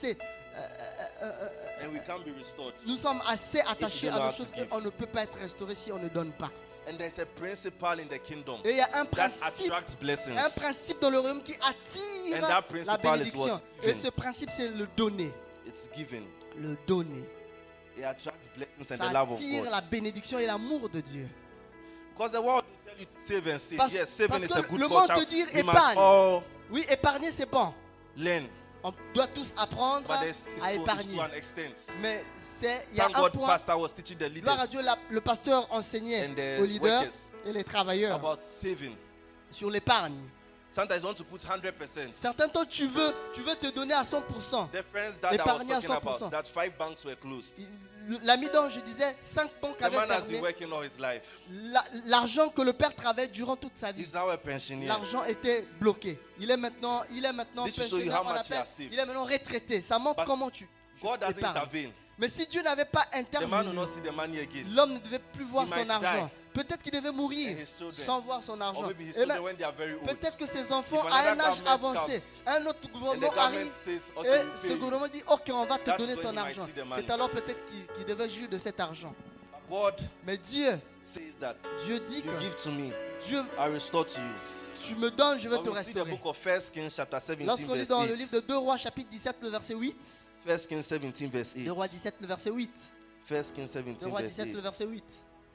and we can't be restored. Nous sommes assez attachés don't know à how nos choses to give. qu'on ne peut pas être restauré si on ne donne pas. And there's a principle in the kingdom Et il y a un that principe, attracts blessings. dans le royaume qui attire And that la principle is bénédiction. what? Et Giving. ce principe, c'est le donner. It's given. Le donner. It attracts blessings and Ça the love of attire God. la bénédiction et l'amour de Dieu. Because the world will tell you to save and save. Parce- Yes, saving parce is que a good le monde te culture. dit We must épargne. all Oui, épargner, c'est bon. learn. On doit tous apprendre But it's à to épargner. an extent. Mais il y a Thank un God, point. pastor was teaching the Gloire à leaders Dieu, le pasteur enseignait and the aux leaders workers et les travailleurs about saving. sur l'épargne. Sometimes you want to put 100%. Certains temps, tu veux te donner à 100%. The friends that I was Épargner à talking 100%. about, that 5 banks were closed. L'ami dont je disais, 5 banques The avaient man has been fermé. working all his life. L'argent que le père travaillait durant toute sa vie, He's now a pensioner. l'argent était bloqué. Il est maintenant This will show you pensionnaire, how on much he appelle. has saved. Il est maintenant retraité. Ça montre But comment tu God doesn't épargnes. intervene. Mais si Dieu n'avait pas The man will intervenu, not see the money again. l'homme ne devait plus voir He son might argent. die. Peut-être qu'il devait mourir And his children. sans voir son Or argent. maybe his Et children même, when they are very old. peut-être que ses enfants, If à another un âge government avancé, comes, un autre And the gouvernement government arrive says, okay, et we'll ce pay you. gouvernement dit, ok, on va te That's donner when ton he might argent. see the money. C'est alors peut-être qu'il devait jouir de cet argent. God Mais Dieu says that dit you que give to me, Dieu, I restore to you. tu me donnes, je vais When te we see the restaurer. book of 1 Kings chapter 17 Lorsqu'on lit verse dans le livre de 8. 2 Rois chapitre 17, le verset 8, 1 Kings 17 verse 8. 2 Rois 17, le verset 8, 1 Kings 17 2 Rois verse 17, le 8. verset 8.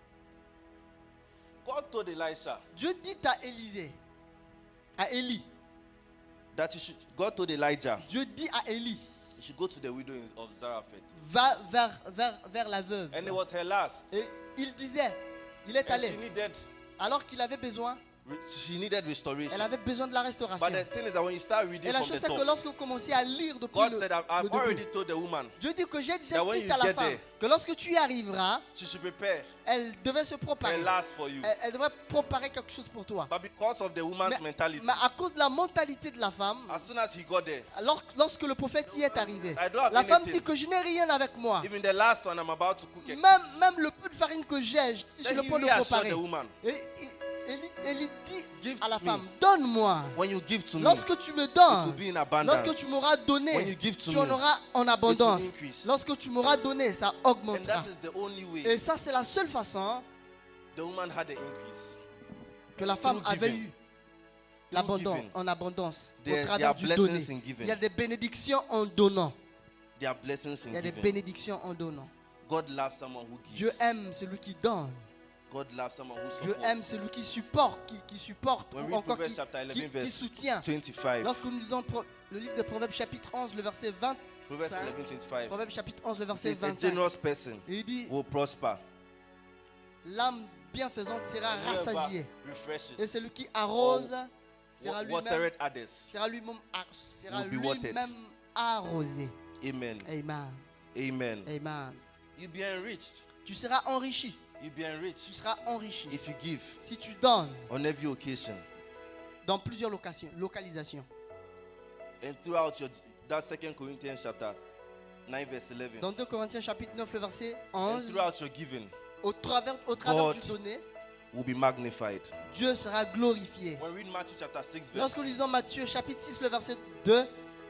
God told Elisha Dieu dit à Élisée, à Élie, that God told Elijah Dieu dit à Élie, he should go to the widow of Zarephath. va vers la veuve. And it was her last. Et il disait, il est And allé, alors qu'il avait besoin, she needed restoration. elle avait besoin de la restauration. But the thing is that when you start reading Et la from chose the c'est que top, lorsque vous commencez à lire depuis God le said, I've début, already told the woman Dieu dit que j'ai déjà that when dit you à la get femme there, que lorsque tu y arriveras, she should prepare elle devait se her préparer. last for you. Elle devrait préparer quelque chose pour toi. But because of the woman's mentality, Mais à cause de la mentalité de la femme, as soon as he got there, lorsque le prophète y est arrivé, I don't have la femme anything. dit que je n'ai rien avec moi. Even the last one I'm about to cook a Même le peu de farine que j'ai, je suis sur then le he point de reassured préparer. the woman, Et Élie dit give à la to me. femme, donne-moi. When you give to me, Lorsque tu me it will donnes, be in abundance. lorsque tu m'auras When donné, you give to tu en me, auras en abondance. it will increase. Lorsque tu m'auras donné, ça And augmentera. that is the only way Et ça, c'est la seule façon the woman had the increase. que la femme Through avait giving. eu l'abondance giving. en abondance au There travers are du blessings donner. in giving. Il y a des bénédictions en donnant. There are blessings Il y in a des giving. bénédictions en donnant. God loves someone who Dieu gives. aime celui qui donne. God loves someone who Dieu aime supports. celui qui supporte, qui supporte When ou we encore Proverbs chapter 11 qui verse soutient. 25. Lorsque nous lisons le livre de Proverbes chapitre 11, le verset 20, Proverbs Ça. 11:25. Proverbes chapitre 11, le It verset says, a 25, generous person et il dit, will prosper. l'âme bienfaisante sera Whoever rassasiée. rassasiée. Et refreshes, celui qui arrose sera lui-même watered others. Will be watered. arrosé. Amen. Amen. Amen. Amen. You'll be enriched. Tu seras enrichi. You'll be Tu enriched seras enrichi. if you give Si tu donnes on every occasion. dans plusieurs localisations. And throughout that 2 Corinthians chapter 9 verse 11. Dans 2 Corinthiens chapitre 9, le verset And 11, throughout your giving au travers God du donné, will be magnified. Dieu sera glorifié. When we read Matthew chapter 6 verse Lorsque nous lisons Matthieu chapitre 6, le verset 2,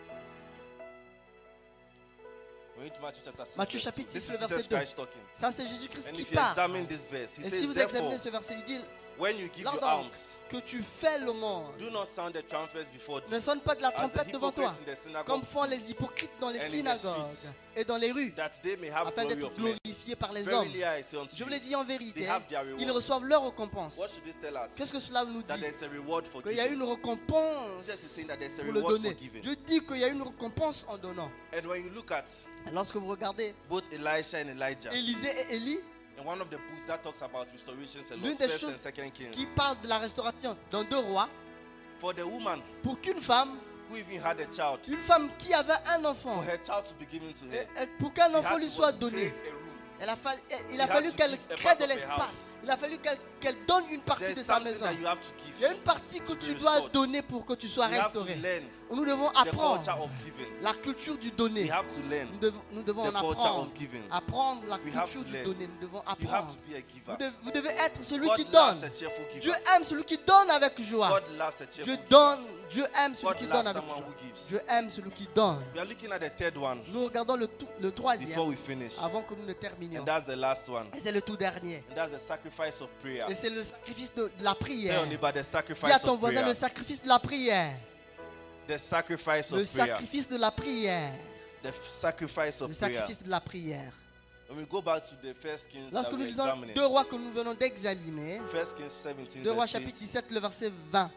Matthieu chapitre 6, le verset 2. talking. Ça c'est Jésus-Christ And qui if you parle. examine this verse, he Et says, si vous therefore, examinez ce verset, il dit, when you give lors your donc alms, que tu fais le monde, do not sound the trumpets before ne thee, sonne pas de la as the trompette devant toi, hypocrites in the synagogue, comme font les hypocrites dans les and in the synagogues streets, et dans les rues, that they may have afin glory d'être of men. glorifiés par les hommes. Verily I say unto Je vous you, l'ai dit en they vérité, have their reward. ils reçoivent leur récompense. What should this tell us? Qu'est-ce que cela nous That dit? there's a reward for Qu'il y a giving. une récompense Jesus is saying that there's a pour le reward for donner. giving. Dieu dit qu'il y a une récompense en donnant. And when you look at Et lorsque vous regardez both Elisha and Elijah, Élisée et Élie, in one of the books that talks about restoration, c'est l'une Lord, des 1st choses and 2nd Kings. qui parle de la restauration dans 2 rois, For the woman pour qu'une femme, who even had a child, qui avait un enfant, for her child to be given to her, et pour qu'un she enfant had lui to soit first donné, create a room. il a She fallu had qu'elle to give a crée part de of her l'espace. house. Il a fallu qu'elle donne une partie There's de sa something maison. that you have to Il y a give. une partie que to be tu dois restored. donner pour que tu sois We have to restauré. learn Nous devons the culture apprendre of giving. la culture du We donner. have to learn Nous devons the en culture apprendre. of giving. Apprendre la We have culture to du learn. donner. Nous devons You have apprendre. to be a giver. Vous devez être celui God qui loves donne. a cheerful Dieu giver. aime celui qui donne avec joie. God loves a Dieu cheerful giver. donne. Dieu aime celui God qui loves donne avec someone joie. who gives. Dieu aime celui qui donne. We are looking at the third one Nous regardons le before troisième we finish. avant que nous ne terminions. And that's the last one. Et c'est le tout dernier. And that's the sacrifice of prayer. Et c'est le sacrifice de la Tell prière. your neighbor the Dis à sacrifice ton of voisin prayer. le sacrifice de la prière. The sacrifice Le of prayer. sacrifice de la prière. The sacrifice Le of prayer. sacrifice de la prière. When we go back to the first Kings Lorsque that nous we're lisons examining, 2 Rois que nous venons d'examiner, First Kings 17, 2 Rois verse chapitre 8. 17, le verset 20.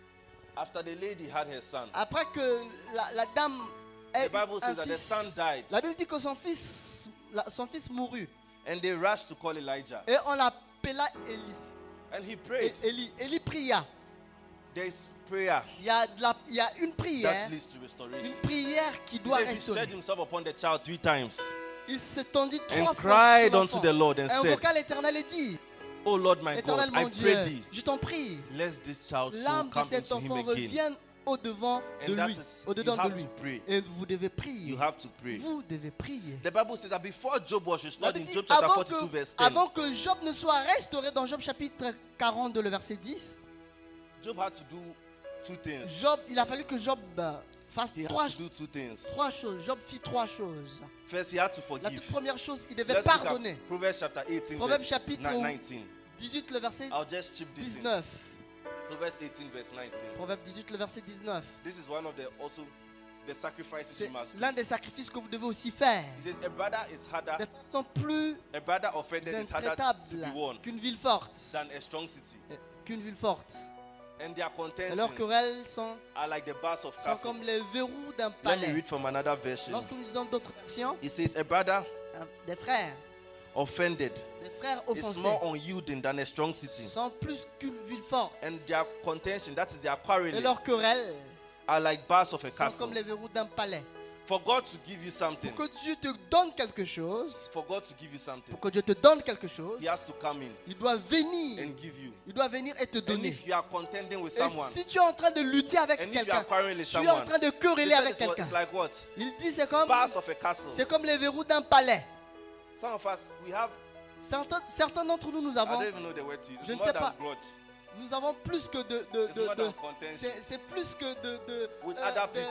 After the lady had her son, Après que la dame ait the Bible eu says un that the fils, son died, la Bible dit que son fils mourut. and they rushed to call Elijah, Et on l'appela Élie. and he Et prayed. Élie pria. There is prayer Il y a une prière. that leads to restoration. Une prière qui He doit says he restaurer. stretched himself upon the child 3 times Il se tendit and 3 fois cried sur unto l'enfant. the Lord and Et said, invoqua l'Éternel et dit, "Oh Lord my God, Éternel I mon Dieu, pray thee, je t'en prie, let this child's soul l'âme de come cet into him enfant again." revienne au-devant de And that lui, is, you au-dedans de have lui. to pray. Et vous devez prier. You have to pray. Vous devez prier. The Bible says that before Job was La restored in Bible dit, Job chapter 42 verse 10, avant que Job ne soit restauré dans Job chapitre 42, le verset 10, Job had to do 2 things. il a fallu que Job fasse He had 3 to do 2 things. choses. Job fit 3 choses. First, he had to La forgive. toute première chose, il devait Let's look at pardonner. Proverbs chapter 18, Proverbs verse chapitre 19. 18, le verset I'll just chip this in. 19. Proverbs 18, verse 19. Proverbe 18, le verset 19. This is one of the sacrifices C'est you must do. l'un des sacrifices que vous devez aussi faire. He says, a brother is Les harder, frères sont plus a brother offended is harder to intraitables be won qu'une ville forte. than a strong city. Qu'une ville forte. And their Et contentions leurs querelles sont are like the bars of castle. comme les verrous d'un Let me palais. read from another version. Lorsque nous lisons d'autres versions, It says, a brother des frères offended is offensés more unyielding than a strong city. sont plus qu'une ville forte. And their contention, that is their Et quarreling, leurs querelles are like bars of a sont castle. comme les verrous d'un palais. For God to give you something, Pour que Dieu te donne quelque chose, for God to give you something, pour que Dieu te donne quelque chose, He has to come in il doit venir. and give you. Il doit venir et te And donner. if you are contending with Et someone, si tu es en train de lutter avec and if you are quelqu'un, quarreling with tu es en someone, train de he quereller said avec it's what- quelqu'un. it's like what? Il dit Bars of a castle. c'est comme les verrous d'un palais. Some of us, we have, Certains d'entre nous, I don't even know the word to use. Je It's ne more sais than pas. grudge. Nous avons plus que It's more than contention. c'est plus que With other people.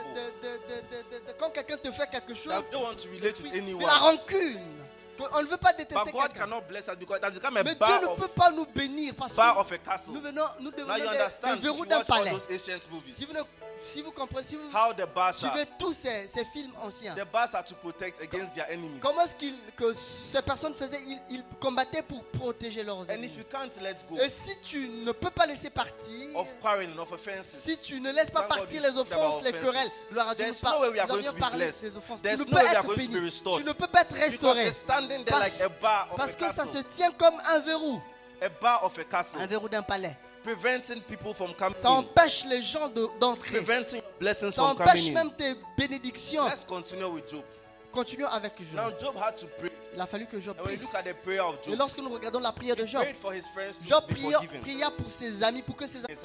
quand quelqu'un te fait quelque chose, That don't want to relate with de la anyone. rancune. On ne veut pas détester But God quelqu'un. cannot bless us because it has become a Mais Dieu bar ne peut pas nous bénir parce bar que of a castle. nous devenons Now you des understand if verrous you d'un watch all palais. those ancient movies, Si vous comprenez, si vous how the bars are. suivez tous ces films anciens, The bars are to protect against their enemies. comment est-ce que ces personnes faisaient? Ils combattaient pour protéger leurs And if ennemis. you can't let go Et si tu ne peux pas laisser partir, of quarreling, of offenses, si tu ne laisses pas Thank God partir we les speak offenses, about les offenses. querelles, gloire à Dieu, There's nous no way we are nous going to avions be parlé blessed. des offenses. There's Tu ne no peux way we are être going to be béni. restored. Tu ne peux pas être because restauré. they're standing there like a bar of Parce a que ça se castle. tient comme un verrou. A bar of a castle. Un verrou d'un palais. Preventing people from coming Ça in. empêche les gens d'entrer. Preventing blessings Ça from coming empêche in. même tes bénédictions. Let's continue with Job. Continuons avec Now Job. Job had to pray. Il a fallu que Job And when prie. you look at the prayer of Et Job, lorsque nous regardons la prière de he Job, prayed for his friends to Job be forgiven. pria pour ses amis, pour que ses amis, Exact.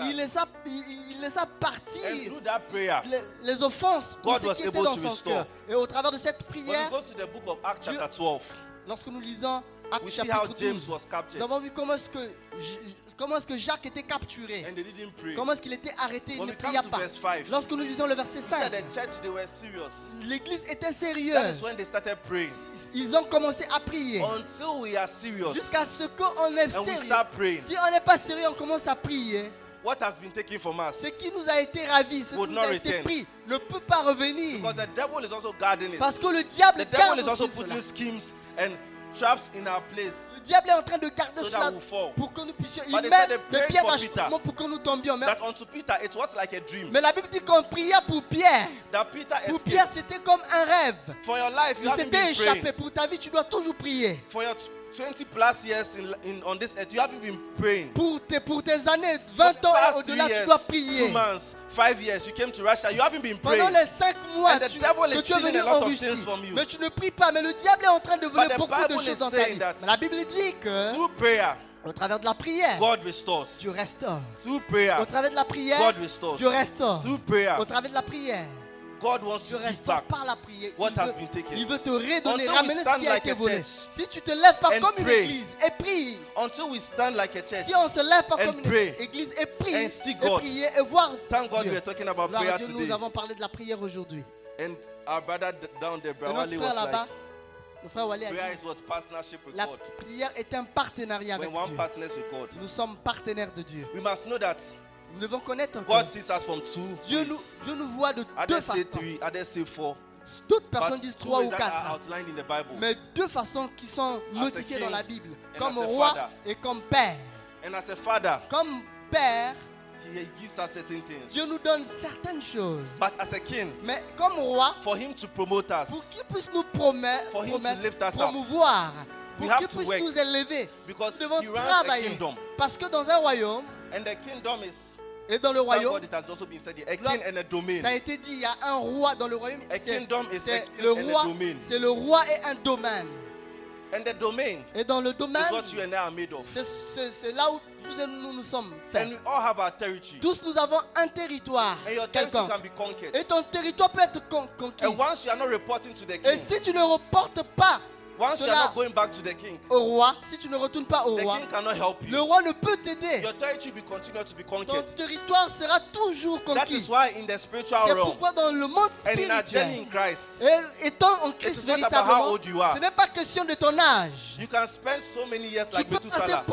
il laissa And partir through that prayer, les offenses, God tout was ce qui était able dans to son restore. cœur. Et au travers de cette when we prière, go to the book of Acts Dieu- chapter 12, lorsque nous lisons Actes we see how chapitre James 12, was nous captured avons vu comment est-ce que Jacques était capturé, and they didn't pray. comment est-ce qu'il était arrêté, il When ne we come pria to pas. verse 5, Lorsque nous lisons le verset he said 5, the church, they were serious. l'église était That sérieuse. is when they started praying. Ils ont commencé à prier. Until we are serious Jusqu'à ce qu'on est and we sérieux. start praying, Si on n'est pas sérieux, on commence à prier. what has been taken from us? Ce qui nous a été ravi, ce qui Would nous not a été return. pris, ne peut pas revenir. Because the devil is also guarding it. Parce que le diable The devil garde is also aussi cela. putting schemes and traps in our place Le diable est en train de garder so cela that we fall. pour que nous puissions. But Il they met said they des prayed pierres for d'achoppement pour que nous tombions. That unto Peter it was like a dream. Mais la Bible dit qu'on pria pour Pierre. That Peter Pour escaped. Pierre, c'était comme un rêve. For your life, you Il haven't s'était been échappé. praying. Pour ta vie, tu dois toujours prier. For your 20 plus years on this earth, you haven't been praying. Pour tes années, 20 ans et Past au-delà, 3 tu years, dois 2 prier. months, 5 years, you came to Russia, you haven't been Pendant praying. les 5 mois And the que devil is tu es stealing venu a lot en of Russie, things from you. mais tu ne pries pas. Mais le diable est en train de voler But the beaucoup de Bible is choses dans ta saying vie. that Mais la Bible dit que Through prayer, Au travers de la prière, God restores. Dieu restaure. Through prayer, Au travers de la prière, God restores. Dieu restaure. Through prayer, Au travers de la prière, God wants Dieu to give restaure back par la prière. what Il has veut, been taken. il veut te redonner, Until we ramener ce stand qui a like été a volé. church Si tu te lèves pas and comme une pray. église et prie, Until we stand like a church. si on se lève pas and comme une pray église et prie, and see et God. prier et voir Thank God Dieu. we are talking about Gloire à prayer Dieu, nous today. avons parlé de la prière aujourd'hui. And our brother down there, Et Brother notre Wale, frère was là-bas, like, le frère Wale a prayer dit, is what partnership with la God. prière est un partenariat avec When one Dieu. partners with God, Nous sommes partenaires de Dieu. we must know that Nous devons connaître que God sees us from two Dieu ways. nous voit de deux Others say façons. three, others say four. D'autres But personnes disent two 3 ways ou that 4. are outlined in the Bible. Mais deux façons qui sont notifiées king dans la Bible. and Comme as a roi father. et comme père. And as a father, Comme père, he gives us certain things. Dieu nous donne certaines choses. But as a king, Mais comme roi, for him to promote us, pour qu'il puisse nous For him to lift us up. promouvoir, We pour have qu'il to puisse work. nous élever, because nous devons he runs a travailler. kingdom. Parce que dans un royaume, And the kingdom is, et dans le thank royaume, God it has also been said, here, a Gloire- king and a domain. ça a été dit, il y a un roi dans le royaume. A kingdom is C'est a king le and a roi, domain. c'est le roi et un domaine. And the domain Et dans le is domaine, what you and I are made of. c'est là où nous sommes faits. And we all have our territory. Tous nous avons un territoire And your territory quelconque. can be conquered. Et ton territoire peut être conquis. And once you are not reporting to the Et king, si tu ne reportes pas once you are cela not going back to the king, au roi, si tu ne retournes pas au the roi, king cannot help le you. roi ne peut t'aider. Your territory will continue to be Ton conquered. territoire sera toujours That conquis. is why in the spiritual C'est realm pourquoi dans le monde and in our journey in spirituel, Christ, et étant en it Christ is not about how véritablement, old you are. ce n'est pas question de ton âge. You can spend so many years Tu like peux passer Methuselah,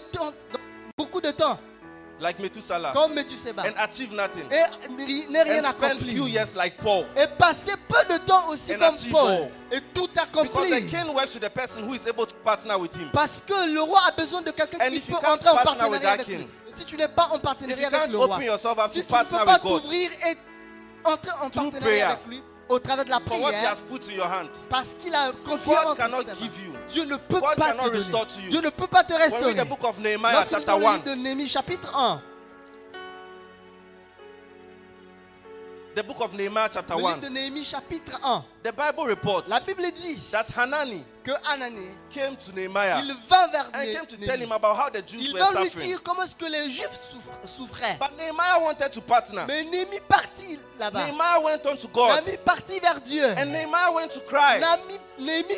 beaucoup de temps like Methuselah, comme Methuselah and achieve nothing. et ne rien And spend few accomplir. years like Paul. Et passer peu de temps aussi And comme achieve Paul all. et tout Because the accomplir. king works with the person who is able to partner with him. Parce que le roi a besoin de quelqu'un And qui if you peut can't entrer en partner with partenariat that avec lui. king, Si tu n'es pas en If partenariat you avec can't le roi, open yourself up si to tu ne partner peux pas with God t'ouvrir et entrer en Through partenariat prayer, avec lui au travers de la for what he prière, has put in your hand, parce qu'il a confié God en cannot toi, give you. Dieu ne peut God pas cannot te restore donner. to you. Dieu ne peut pas te When we read restaurer. the book of Nehemiah Lorsque nous chapter avons le 1, livre de Néhémie chapitre 1, the book of Nehemiah chapter le 1, livre de Néhémie chapitre 1, the Bible reports la Bible dit that Hanani que Anané, came to Nehemiah il vint vers and came to tell Néhémie. him about how the Jews Il were va lui suffering. dire comment est-ce que les Juifs souffraient. But Nehemiah wanted to partner. Mais Néhémie partit là-bas. Nehemiah went on to God Néhémie partit vers Dieu. and Nehemiah went to cry. Néhémie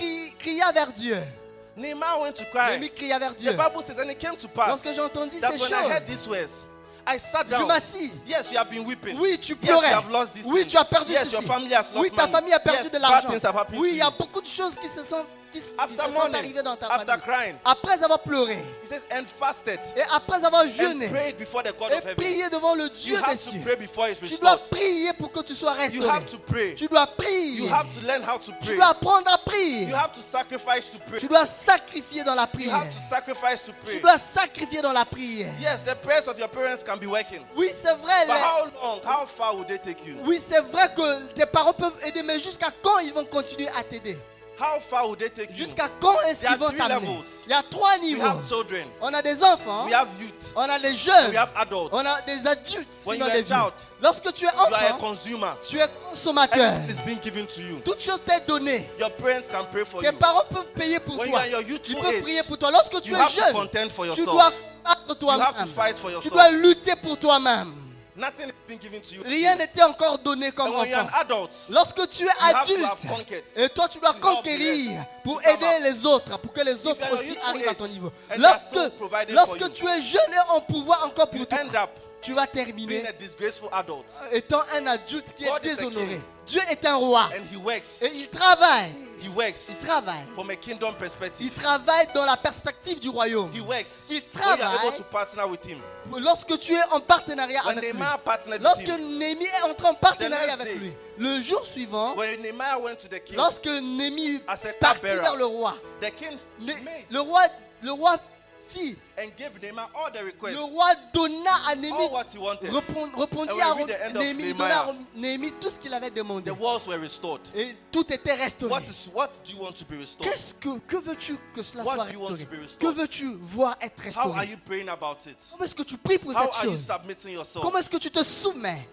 cria vers Dieu. Nehemiah went to cry. Néhémie cria vers The Dieu. Bible says, and it came to pass Lorsque j'ai entendu that ces when I heard choses, these words, I sat je down. m'assis. Yes, you have been weeping. Oui, tu Yes, pleurais. you have lost this Oui, thing. tu as perdu Yes, ceci. your family has lost Oui, ta money. famille a perdu Yes, de bad l'argent. things have happened Oui, to il y a you. beaucoup de choses qui se sont After sont arrivées dans ta after famille. crying, Après avoir pleuré he says, and fasted et après avoir and jeûné prayed before the God et of heaven. prié devant le You Dieu des have to cieux, pray before it's tu dois restored. prier pour que tu sois You restauré. have to pray. Tu dois You prier. have to learn how to Tu pray. dois apprendre à prier. You have to sacrifice to pray. Tu dois sacrifier dans la You prière. have to sacrifice to Tu pray. dois sacrifier dans la prière. Yes, the prayers of your parents can be working. Oui, c'est vrai. But how long, how far would they take you? Oui, c'est vrai que tes parents peuvent aider, mais jusqu'à quand ils vont continuer à t'aider? How far would they take you? Jusqu'à quand est-ce There qu'ils are vont 3 t'amener? levels. Il y a 3 We niveaux. have children. On a des enfants, We have youth. on a des We jeunes, have adults. on a des adultes, When sinon you are des a vieux. child, Lorsque tu es You are a enfant, consumer. tu es consommateur. Everything is being given to you. Toute chose t'est donnée. Your parents can pray for Tes you. parents peuvent payer pour When you toi. are in your Ils youthful peuvent age, prier pour toi. Lorsque tu you es have to jeune, contend for tu yourself. dois battre You have to toi-même. fight for Tu yourself. dois lutter pour toi-même. Nothing is being given to you. Rien n'était encore donné comme And when you're enfant. an adult, Lorsque tu es have to adulte, have conquered. et toi tu dois To help conquérir the pour rest to come aider les autres, pour que les you autres are in your aussi youthful arrivent à age ton niveau. and they are still providing for you, Lorsque tu es jeune et en pouvoir encore you pour toi, end up tu vas being terminer a disgraceful adult. étant un adulte qui est God is a déshonoré. king. Dieu est un roi And he works. et il travaille. He works Il travaille. from a kingdom perspective. Il travaille dans la perspective du royaume. He works. Il When you are able travaille to partner with him. lorsque tu es en partenariat When avec lui. Nehemiah partnered with Lorsque him. Néhémie est entré en partenariat The next avec day, lui, le jour suivant, When Nehemiah went to the king, lorsque Néhémie as a partit cupbearer, vers le roi, the king made le roi fit, and gave Nehemiah all the requests, le roi donna à Néhémie, all what he wanted. répondit And when à we read the end of Néhémie, il donna à Néhémie tout ce qu'il avait demandé. The walls were restored. Et tout était restauré. What do you want to be restored? Que veux-tu que cela What soit do you want to restauré? be restored? Que veux-tu voir être How are restauré? you praying about it? Comment est-ce que tu pries pour How cette are you chose? submitting yourself? Comment est-ce que tu te soumets?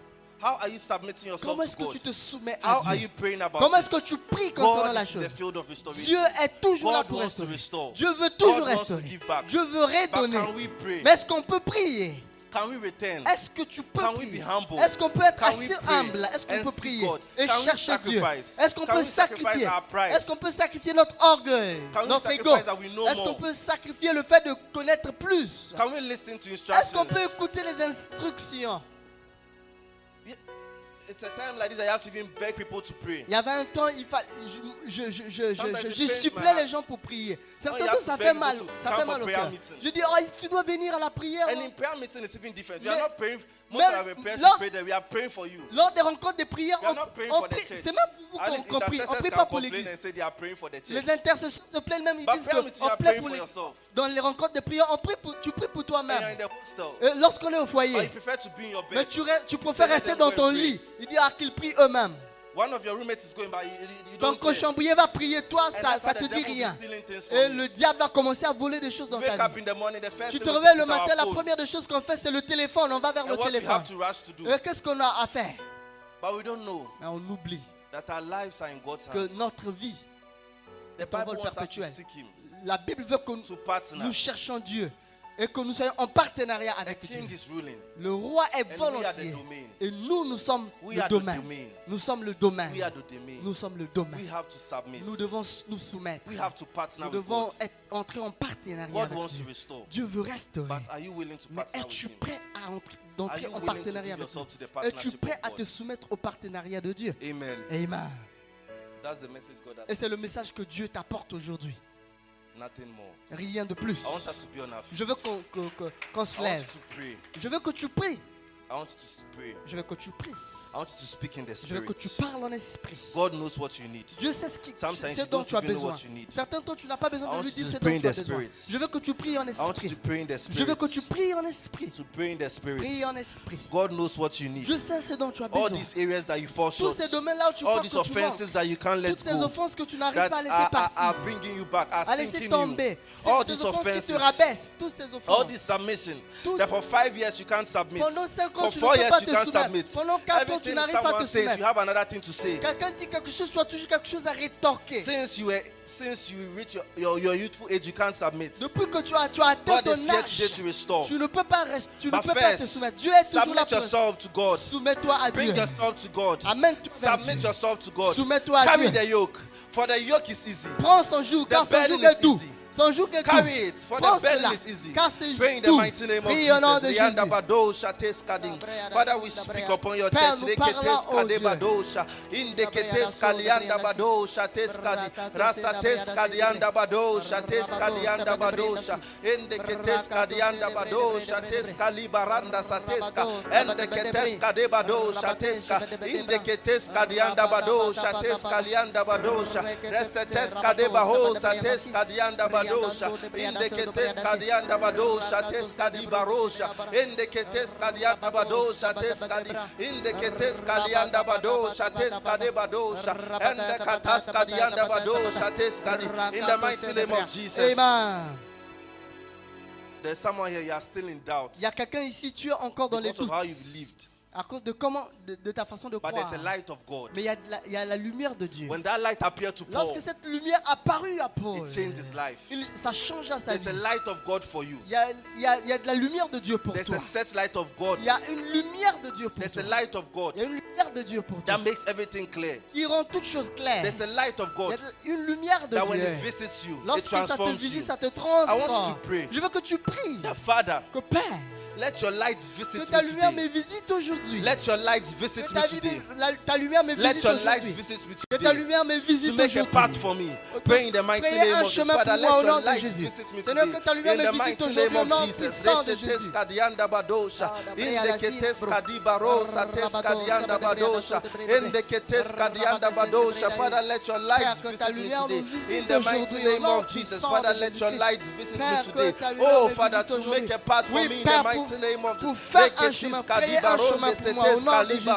How are you submitting yourself Comment est-ce to que tu God? te soumets à How are Dieu? you praying about Comment est-ce it? que tu pries concernant God la is in chose? the field of restoration. Dieu est toujours là God pour wants to restaurer. restore. Dieu veut God toujours wants to restaurer. give back. Dieu veut But redonner. can we pray? Mais est-ce qu'on peut prier? Can we return? Est-ce que tu peux Can we prier? be humble? Est-ce qu'on peut être Can we assez pray humble? Est-ce qu'on and peut seek prier God? et Can we chercher Dieu? sacrifice? Est-ce qu'on Can peut we sacrifice sacrifier? our pride? Est-ce qu'on peut sacrifier notre orgueil, Can we notre sacrifice ego? that we know Est-ce qu'on more? peut sacrifier le fait de connaître plus? Can we listen to Est-ce qu'on instructions? peut écouter les instructions? It's a time like this I have to even beg people to pray. Il y avait un temps, Sometimes it je pains supplais my les gens pour prier. Oh, Certains you temps, have ça to fait beg mal, people to ça come fait for mal au prayer cœur. meeting. Je dis, oh, tu dois venir à la prière. And in prayer meeting it's even different. We are Mais- not praying. Most même of our prayers lors- we pray there. We are praying for you. Lors des rencontres de prière, We are not praying for the prie. church. C'est même pour And vous qu'on prie. On prie pas pour complain l'église. and say they are praying for the church. Les intercesseurs se plaignent même, ils But disent prayer meeting, you qu'on are plaît praying pour for les... yourself. Dans les rencontres de prière, tu pries pour And you're in toi-même. the hostel. Lorsqu'on est au Or you foyer, prefer to be in your mais bed. tu préfères Let rester them dans go ton and pray. lit. Il dit qu'ils prient eux-mêmes. One of your roommates is going by. You Ton don't care. cochambouillet va prier, toi, And ça that's why te the dit devil is rien. stealing things from Et you. le diable va commencer à voler des choses dans Wake ta up vie. in the morning, the first Tu thing te we réveilles do le is our matin, la phone. première des choses qu'on fait, c'est le téléphone. On va vers le And what we téléphone. have to rush to do. Et qu'est-ce qu'on a à faire? But we don't know Mais on oublie that our lives are in God's que hands. notre vie The est en Bible vol wants us to perpétuel. seek Him, La Bible veut que to partner. nous cherchions Dieu et que nous soyons en partenariat The avec King Dieu. is ruling. Le roi est And we are the volontiers. domain. Et nous sommes We le are the domaine. domain. Nous sommes le domaine. We are the domain. Nous sommes le We domaine. have to submit. Nous devons nous soumettre. We have to partner Nous with devons God. entrer en partenariat God avec wants to Dieu. restore. Dieu veut restaurer. But are you willing to Mais partner with es-tu Him? prêt à Are d'entrer you en willing to partenariat give avec Dieu? yourself to the Es-tu partnership prêt of à te God? soumettre au partenariat de Dieu? Amen. Amen. That's the message God has. Et c'est le message que Dieu t'apporte aujourd'hui. Nothing more. Rien de plus. I want us to be on our feet. Je veux qu'on se I want lève. you to pray. Je veux que tu pries. I want you to pray. Je veux que tu pries. I want you to speak in the Je veux que tu Spirit. parles en esprit. God knows what you need. Dieu sait Sometimes ce you dont don't tu as even know besoin. what you need. Certains temps, tu n'as pas besoin I de want lui you dire to ce pray dont in tu as the besoin. Spirit. Je veux que tu pries en I want you esprit. to pray in the Je veux que tu Spirit. pries en esprit. To pray in the Spirit. Prie en esprit. God knows what you need. Dieu sait ce dont tu as All besoin. these areas that you fall Tous short. ces domaines-là où tu All crois these que tu manques. offenses that you can't let Toutes ces go. offenses que tu n'arrives That pas à laisser are partir. bringing you back, are À laisser sinking you. tomber. All Ces these offenses qui te offenses. rabaissent. Toutes ces All offenses. this submission. Tout- That for 5 years you can't submit. Pendant 5 ans, For tu 4 ne peux years pas you te can't soumettre. submit. Pendant 4 ans, tu Everything n'arrives pas à someone te says, you soumettre. have another thing to say. Quelqu'un dit quelque chose, tu as toujours quelque chose à rétorquer. Since you reach your youthful age, you can't submit. Depuis que tu as atteint God is ton here âge, today to restore. tu ne peux pas rester, tu ne But peux pas te first, soumettre. Dieu est toujours là submit pour yourself to God. Soumets-toi à Bring Dieu. yourself to God. Amène-toi vers Submit Dieu. yourself to God. Soumets-toi à Carry Dieu. the yoke. For the yoke is easy. Prends son joug, car The son burden joug est is doux. easy. Son joug est doux. Carry it. For Prends the burden cela, is easy. car c'est Pray in the doux. mighty name of Prie au nom de Jesus. Jésus. Riandabadosha teskadin. Father, we speak upon your Père, church. nous parlons au Dieu. Reketes Indeketes kaliandabadosha teskadi. Rasates kaliandabadosha teskaliandabadosha. Indeketes kaliandabadosha teskalibaranda sateska. Indeketes kadebadosha teska. Indeketes kaliandabadosha teskaliandabadosha. Resetes kadebahosa teskaliandabadosha. Indeketes kadiandabadosha teskadibarosha. Indeketes kadiandabadosha teskadi. Indeketes kaliandabadosha teskadebadosha. Endekatas kadiandabadosha teskadi. In the mighty name of Jesus. Amen. There's someone here, you are still in doubt Il y a quelqu'un ici, tu es encore dans les because of doutes. how you've lived. À cause de comment, de ta façon de But croire. there's a light of God. Mais il y a la lumière de Dieu. When that light appeared to Paul, Lorsque cette lumière apparut à Paul, it changed his life. ça changea sa There's vie. a light of God for you. Il y a de la lumière de Dieu pour There's toi. a set light of God. Il y a une lumière de Dieu pour There's toi. a light of God Il y a une lumière de Dieu pour toi. that makes everything clear. Qui rend toutes choses claires. There's a light of Il y God a une lumière de that when Dieu. it visits you, it Lorsque ça te transforms visite, you. ça te I want you transforme. to pray. Je veux que tu pries. The Father, Que Père, let your light que visit ta me lumière today. me visite aujourd'hui. Let your light visit Que me ta, today. ta lumière me Let visite your light aujourd'hui. visit me Que ta today. lumière me To visite make a path aujourd'hui. for me. Pray in the mighty Créer name un of Jesus. chemin Father, pour moi au let your nom de light Jésus. visit me Seigneur, today. que ta lumière In me the visite mighty aujourd'hui name au of nom Jesus. puissant de Reshetes Jésus. kadianda badosha. Indeketes kadibarosa tes kadianda badosha. Indeketes kadianda badosha. Father, let your light Père, que ta visit me lumière nous today. visite In the mighty aujourd'hui au name nom of Jesus. puissant Father, de let your Jésus-Christ. light visit me Père, que today. ta lumière Oh, me Father, visite to aujourd'hui. make a path for Oui, me in Père, the mighty mighty name of pour Jesus. faire un chemin, frayer un chemin pour moi au nom de Jésus.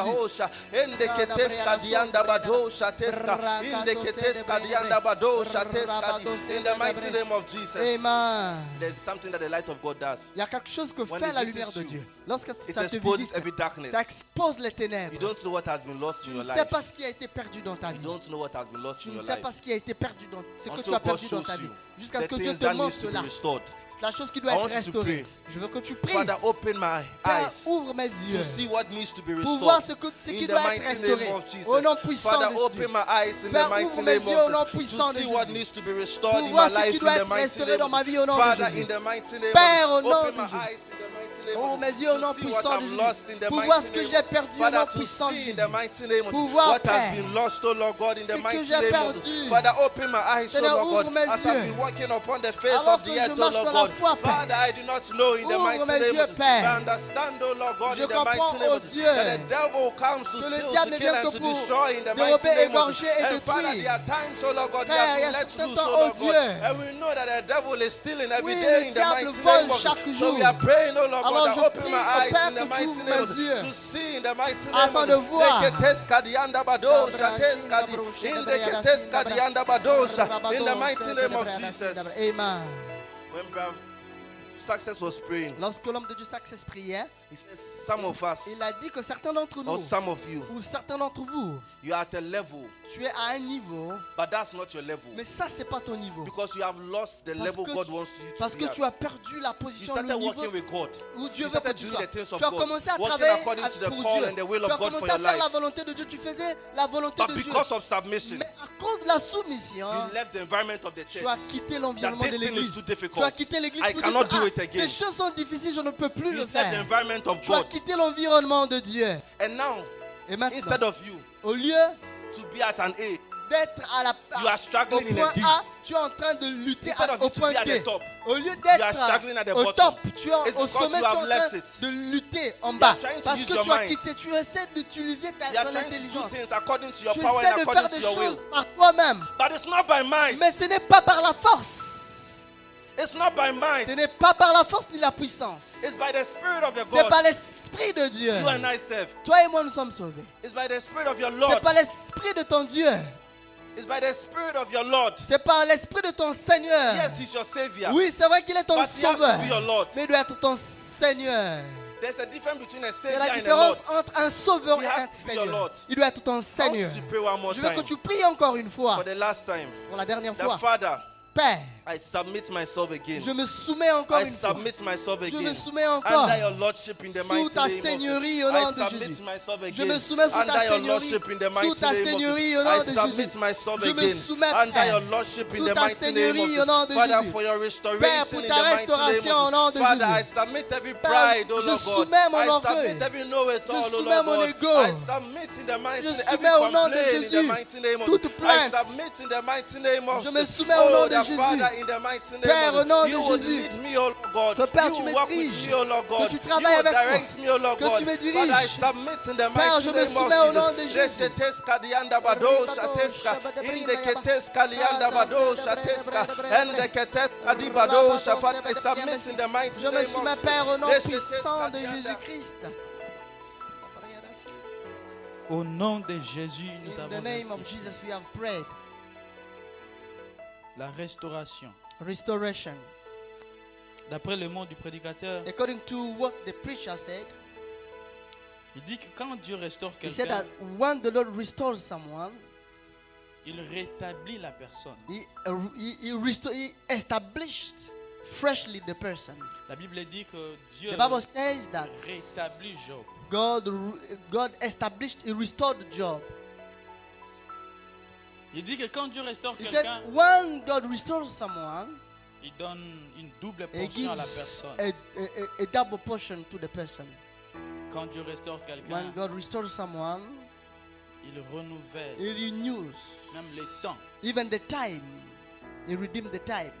In the mighty name of Jesus. Amen. There's something that the light of God does. Il y a quelque chose que When fait it la visits lumière de you, Dieu. Lorsque It ça te exposes visite, every darkness. ça expose les You ténèbres. don't know what has been lost Tu in ne your sais life. pas ce qui a été perdu dans ta You vie. don't know what has been lost Tu in ne your sais life. pas ce qui a été perdu dans ce que Until tu as God perdu dans shows ta vie. you Jusqu'à the ce que Dieu things te that montre needs to be cela. restored. C'est la chose qui I doit want être you to restaurée. pray. Je veux que tu pries. Father, open my Père, eyes ouvre mes to yeux see what needs to be pour voir restored. ce qui In the doit être mighty restauré. name of Jesus. Au nom puissant Father, de Dieu. open my eyes in the Père, mighty ouvre mes name yeux au nom of puissant Jesus. de To see what Jésus. needs to be restored Pour in voir my ce qui life doit in the être mighty restauré name dans of ma vie au nom de Father, Jésus. in the mighty name Père, au of nom open de my Jésus. eyes in the mighty name Ouvre of mes yeux au nom to see puissant what de I've Jésus. lost in the Pour voir mighty ce que name j'ai of perdu au Father, nom to puissant de see in Jésus. the mighty name of Pour Jesus voir, what has Père, been lost, oh Lord God, in ce the que mighty j'ai name of perdu. Jesus. Father, open my eyes, oh Seigneur, Lord God, ouvre mes as yeux. I've been walking upon the face Alors of que the je earth, oh marche Lord dans la God. foi, Père. Father, I do not know in the Ouvre mighty mes name yeux, of Jesus. Père. I understand, oh Lord God, Je in the mighty comprends, name oh of Jesus, Dieu, that the devil comes to que le steal, diable to ne kill, vient and que to pour destroy in the dérober, mighty name of égorger Jesus. et And Father, détruire. there are times, oh Lord God, we Père, have il y a been let certains loose, temps, oh oh Lord God, Dieu. and we know that the devil is stealing every Oui, day le in the diable mighty vole name of chaque Jesus. So we jour. are praying, oh Lord Alors God, je that open prie my au eyes Père in the que tu mighty ouvres name of mes Jesus, yeux to see in the mighty name afin of de Jesus. voir. Leketeska dianda badosha, teska di- in the keteska dianda badosha, in the mighty name of Jesus. Amen. When Brother Success was praying, Lorsque l'homme de Dieu Success priait, he says, some of us, il a dit que certains d'entre or nous, some of you, ou certains d'entre vous, you are at a level, tu es à un niveau, but that's not your level. mais ça c'est pas ton niveau. Because you have lost the Parce level que God tu- wants you to Parce be que at. tu as perdu la You position, le started niveau working with God. où Dieu You veut que started tu doing sois. the things of Tu as God. commencé à Working travailler according to the pour call Dieu. and the will Tu of as God for commencé à your faire la life. volonté de Dieu. Tu faisais la volonté But de Dieu. because of submission, Mais à cause de la soumission, you left the environment of the tu church. as quitté l'environnement That de this thing is l'église. too Tu as difficult. quitté l'église I pour cannot dire, do it again. ces choses sont difficiles, je ne peux plus You le left the faire. environment of Tu as God. quitté l'environnement de Dieu. And now, Et maintenant, instead of you au lieu to be at an A, d'être You are au struggling in point a D. A, tu es en train de lutter Instead of au you to point be at D. the top, Au lieu you are struggling d'être at the au bottom. top, tu es It's au because sommet, you tu es have en left train it. de lutter en bas. trying to Parce use que your tu as mind. quitté, tu essaies d'utiliser you are ton trying to do intelligence. things according to your Tu power essaies and de according faire to des your choses will. par toi-même. But it's not by might. Mais ce n'est pas par la force. It's not by might. Ce n'est pas par la force ni la puissance. It's by the Spirit of the C'est God par l'Esprit de Dieu. you and I serve. Toi et moi, nous sommes sauvés. It's by the Spirit of your C'est Lord. par l'Esprit de ton Dieu. It's by the Spirit of your Lord. C'est par l'Esprit de ton Seigneur. Yes, He's your Savior. Oui, c'est vrai qu'il est ton But he has to sauveur. be your Lord. Mais il doit être ton Seigneur. There's a difference between a Il y a Savior la and a différence Lord. entre un sauveur He et has un to be your Seigneur. Lord. Il doit être ton I want Seigneur. you to pray one more Je veux que time. tu pries encore une fois. For the last time. Pour la dernière The fois. Father, Père, I submit myself again. je me soumets encore I une fois. submit myself Je me again. soumets encore Under your lordship in the sous mighty ta name of seigneurie Jesus. au nom I de submit Jésus. myself Je me again. soumets sous ta Under your seigneurie, lordship in the sous mighty ta name of seigneurie Jesus. au nom I de Jésus. submit myself Je me again. soumets, Under Père, your lordship in sous the ta mighty name of seigneurie au nom de Jesus. Father, Jésus. for your Père, restoration pour in ta the mighty restauration au name nom of de Jesus. Father, I Jésus. submit every Père, pride, oh je Lord God. soumets mon I orgueil. submit every know-it-all, Je oh soumets Lord mon God. ego. I submit in the mighty Je name soumets every au nom de complaint in the Jésus mighty name of toute Jesus. I plainte. submit in the mighty name of Je me Jesus. soumets au nom Oh, de the Jésus. Father, in the mighty name Père, of au nom Jesus. You de will Jésus. lead me, oh Lord God. Que, Père, You tu will me walk with diriges. me, oh Lord God. Que tu You travailles will avec moi. direct me, oh Lord Que God. tu me Father, I diriges. submit in the Père, mighty je me name soumets au nom of de Jesus. Jésus. Resheteska dianda badosha teska. Indeketeska dianda badosha teska. Endeketeska di badosha. Father, I submit in the mighty Je me name soumets, of Père, au nom Jesus. puissant de Resheteska dianda. Jésus-Christ. Au nom de Jésus, nous In the avons name of ainsi Jesus, we have prayed. la restauration. Restoration. D'après le mot du prédicateur, According to what the preacher said, il dit que quand Dieu restaure he said quelqu'un, that when the Lord restores someone, il rétablit la personne. he established freshly the person. La Bible dit que Dieu The Bible says that rétablit Job. God established, he restored Job. Il dit que quand Dieu restaure He said, quelqu'un, when God restores someone, il donne une double he portion à la gives personne. a double portion to the person. Quand Dieu restaure quelqu'un, When God restores someone, il renouvelle he renews même les temps. even the time. He redeemed the time.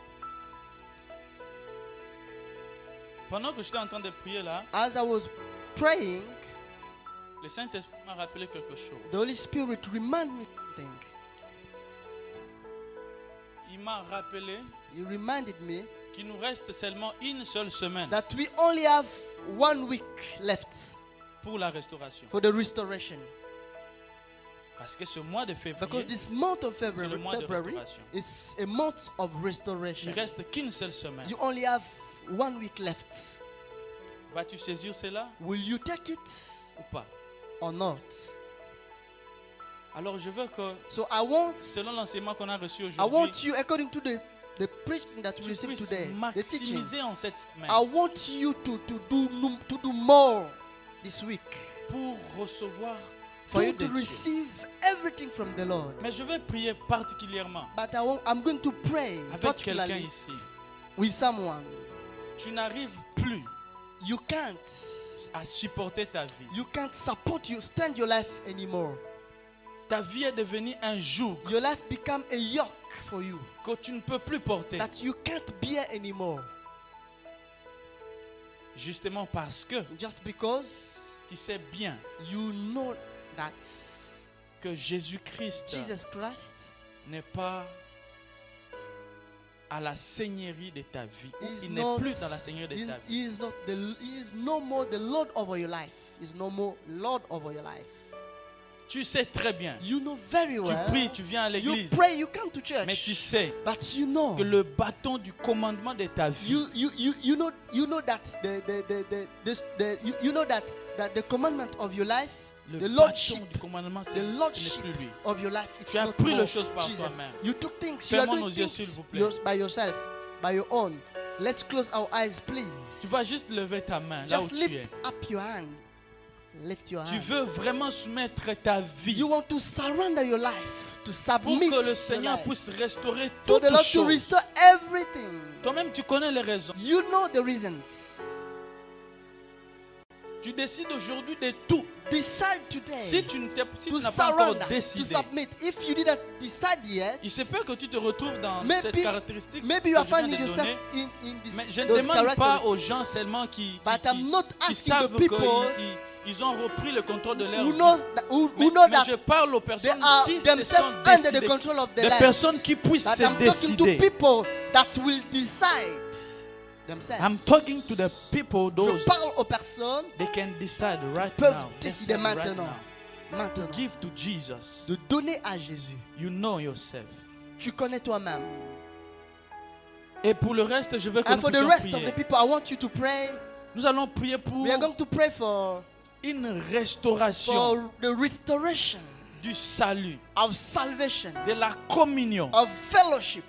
Pendant que j'étais en train de prier là, As I was praying, le Saint-Esprit m'a rappelé quelque chose. the Holy Spirit reminded me something. Il m'a rappelé He reminded me qu'il nous reste seulement une seule semaine that we only have 1 week left pour la restauration. for the restoration. Parce que ce mois de février, Because this month of c'est le February, mois de restauration. is a month of Il restoration. ne reste qu'une seule semaine. You only have 1 week left. Vas-tu saisir cela Will you take it ou pas? or not? Alors je veux que, So I want, selon l'enseignement qu'on a reçu I aujourd'hui, want you, according to the preaching that we tu received puisses today, the teaching, maximiser en cette semaine I want you to do more this week, pour recevoir for you tout to de Dieu. receive everything from the Lord. Mais je vais prier particulièrement But I'm going to pray avec quelqu'un particularly ici. with someone. Tu n'arrives plus You can't à supporter ta vie. You can't stand your life anymore. Ta vie est devenue un joug Your life become a yoke for you que tu ne peux plus porter. that you can't bear anymore. Justement parce que Just because tu sais bien you know that que Jésus-Christ Jesus Christ n'est pas à la seigneurie de ta vie. Ou is il n'est not, plus dans la seigneurie de ta vie. he is no more the Lord over your life. He is no more Lord over your life. Tu sais très bien. You know very Tu well. pries, tu viens à You l'église. pray, you come to church. Mais tu sais But you know, que le bâton du commandement de ta vie, you know that you know that the commandment of your life, le the bâton lordship du commandement, the ce n'est lordship plus lui. of your life, it's Tu as not pris more les choses par Jesus. toi-même. You took things, you are Fermons doing nos yeux, things s'il vous plaît. by yourself, by your own. Let's close our eyes, please. Tu vas juste lever ta main là où Just tu lift es. up your hand. Lift your Tu hand. veux vraiment soumettre ta vie You want to surrender your life, to pour submit que le your Seigneur life. puisse restaurer For toutes the Lord to choses. restore everything. Toi-même, tu connais les raisons. You know the reasons. Tu décides aujourd'hui de tout. Decide today Si tu to n'as pas encore surrender, to décidé, submit. If you didn't decide yet, il se peut que tu te retrouves dans Maybe- cette caractéristique maybe que you are je viens finding de yourself donner. in this, Mais je ne those demande pas aux characteristics. gens seulement qui But I'm not asking savent the people qu'ils ont repris le contrôle de leur who vie. knows who Mais know je that parle aux they personnes are qui se themselves sont under the décidées. control of their Des lives. personnes qui puissent But se I'm talking to décider. people that will decide themselves. I'm talking to the people, Je those parle aux personnes they can decide right peuvent now. décider Decide right maintenant. now. Maintenant, Give to Jesus. de donner à Jésus. You know yourself. Tu connais toi-même. Et pour le reste, je veux que And nous for the puissions rest of prier. the people, I want you to pray. Nous allons prier pour We are going to pray for une restauration the restoration du salut, of salvation, de la communion of fellowship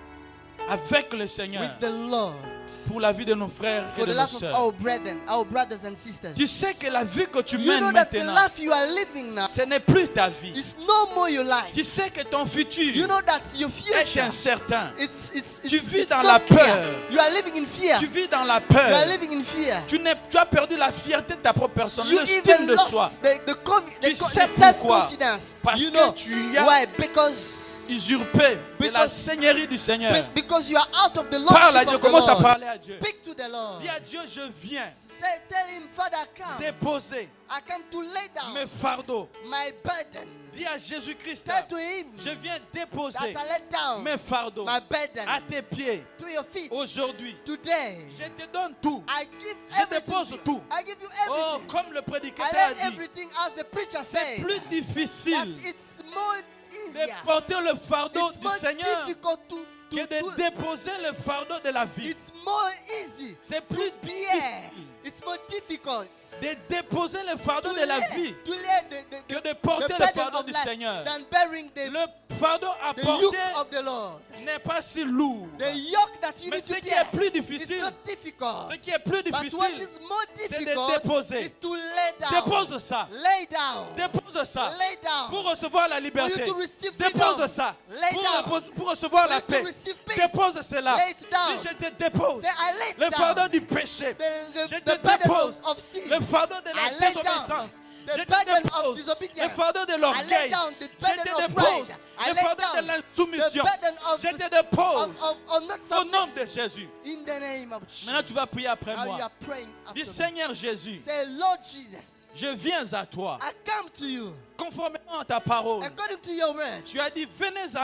avec le Seigneur with the Lord, pour la vie de nos frères et for de the nos life of sœurs. our brethren, our brothers and sisters. Tu sais que la vie que tu You mènes know that the maintenant, life you are living now ce n'est plus ta vie. is no more your life. Tu sais que ton futur You know that your est future incertain. it's vis dans not la clear. peur. You are living in fear. Tu vis dans la You are peur. living in fear. Tu as perdu la fierté de ta propre personne, You l'estime even de soi. lost the sais self-confidence. Parce You que know tu as why? Because usurpé de la Because- seigneurie du Seigneur. because you are out of the Parle à lordship Dieu, of the commence à Lord. parler à Dieu. Speak to the Lord. Dis à Dieu, je viens Tell him, Father, come. déposer I come to lay down mes fardeaux. my burden. Dis à Jésus-Christ, Tell to him je viens that déposer I lay down mes fardeaux my burden à tes pieds. to your feet. Aujourd'hui, Today, je te donne tout. I give Je everything dépose to you. tout. I give you Oh, everything. comme le I prédicateur lay a dit, everything as the preacher c'est said. plus That difficile it's more de easier. porter le fardeau It's du more Seigneur difficult que de déposer le fardeau de la vie. It's more easy C'est plus to bear. difficile It's more difficult de déposer le fardeau de la vie to lay que de the porter le burden fardeau of du life Seigneur. than bearing Le fardeau à the yoke porter of the Lord. n'est pas si lourd. The yoke that you Mais need ce to qui bear est plus is difficile, not difficult. ce qui est plus But what difficile, is more c'est de difficult déposer. is to lay down. Dépose ça. Lay down. Dépose ça Lay down. pour recevoir la For liberté. you to receive Dépose freedom. ça Lay down. pour recevoir For la you to paix. receive peace. Dépose cela. Lay it down. Dis, je te dépose Say, I lay it le down. fardeau du péché. The Je te burden dépose of sin. le fardeau de I la lay down désobéissance. the Je te burden of dépose disobedience. le fardeau de I lay l'orgueil. down the Je burden te of dépose pride. I le lay fardeau de down l'insoumission. the burden of Je the- te dépose of not au nom de submission. Jésus. In the name of Jesus. Maintenant, tu vas prier après Now you moi. are praying after Dis, me. Seigneur Jésus, Say, Lord Jesus, je viens à toi. I come to you Conformément à ta parole, according to your word. tu as dit, venez à You moi, said,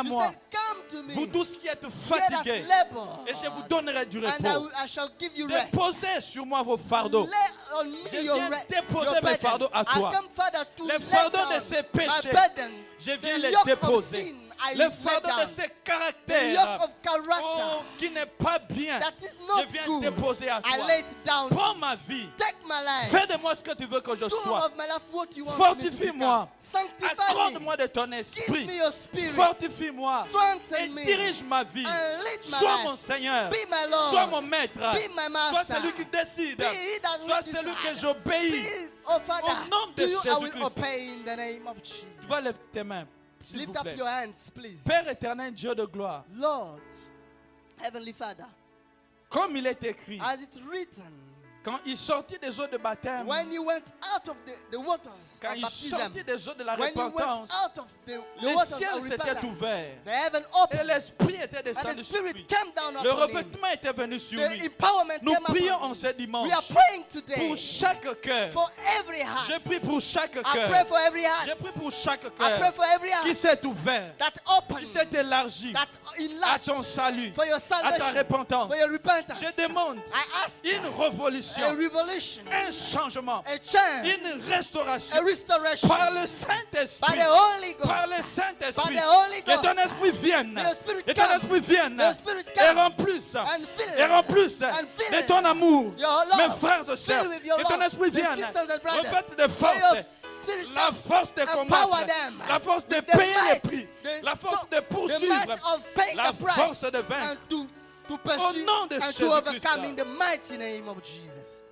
come to me. Vous tous qui êtes Ye that fatigués, labor, et je vous donnerai du and repos. I shall give you rest. Déposez sur moi vos fardeaux. Lay on me Je your viens déposer your mes burden. fardeaux à toi. I come, Father, to Les lay fardeaux down de ces my péchés, burden. je viens The les yoke of déposer. sin, I Le lay fardeau down. de ces The yoke caractères, of character oh, qui n'est pas bien, that is je not viens good, déposer à I toi. lay it down. Prends ma vie. Take my life. Fais de moi ce que tu veux que je Do sois. of my life what you want me to Fortifie-moi. become. Sanctify me. Accorde-moi de ton Give esprit. me your spirit. Fortifie-moi. Et Strengthen me. dirige ma vie. And lead my Sois life. mon Seigneur. Be my Lord. Sois mon maître. Be my master. Sois celui qui décide. Be he that will Sois celui que decide. j'obéis. Be, oh Father, Au nom de to you I will Jésus-Christ. obey in the name of Jesus. Tu vas lever tes mains, s'il vous Lift up plaît. your hands, please. Père éternel, Dieu de gloire, Lord, Heavenly Father, comme il est écrit, as it's written, quand il sortit des eaux de baptême, when you went out of the waters quand of il baptism, sortit des eaux de la when you went repentance, out of the le waters ciel of s'était repentance, ouvert. the heaven Et opened, l'Esprit était and the descendu sur Spirit lui. came down Le upon him. revêtement était venu sur The lui. empowerment Nous came prions upon en him. ce dimanche We are praying today pour chaque cœur. for every heart. Je prie pour chaque I cœur. pray for every heart. Je prie pour chaque I pray cœur for every heart qui s'est ouvert, that qui opened, s'est élargi that à enlarged ton salut, for your à ta salvation, repentance. for your repentance. Je demande I ask une a révolution, revolution, un changement, a change, une a restauration restoration par le by Saint-Esprit. the Holy Par Ghost. le Saint-Esprit. By the Holy Que ton Ghost. esprit vienne. May your spirit Que ton come. esprit vienne. May your spirit Et come. remplisse. And fill. Et remplisse And fill. de ton amour. Your love. Mes frères et sœurs. Fill with your Que ton love. esprit The vienne. sisters and brothers. Revête de May force. your spirit La come. force de Empower combattre. them. La force de With the payer le might, prix. the La force de the poursuivre. might of paying La the price. force de vaincre. And to pursue nom de and to Jésus-Christ. overcome in the mighty name of Jesus.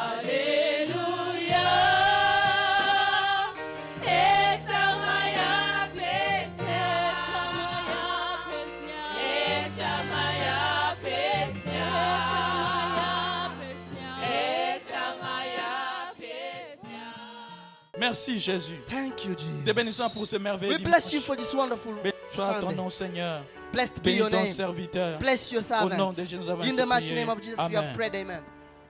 Merci Jésus. Thank you, Te bénissons pour Jesus. ce merveilleux We bless you dimanche. for this wonderful Béni soit ton Sunday. nom, Seigneur. Blessed be Bénis your ton name. serviteur. Bless your Au nom servants. de Jésus, nous avons In ainsi the mighty prié. name of Jesus, we Amen. have prayed. Amen.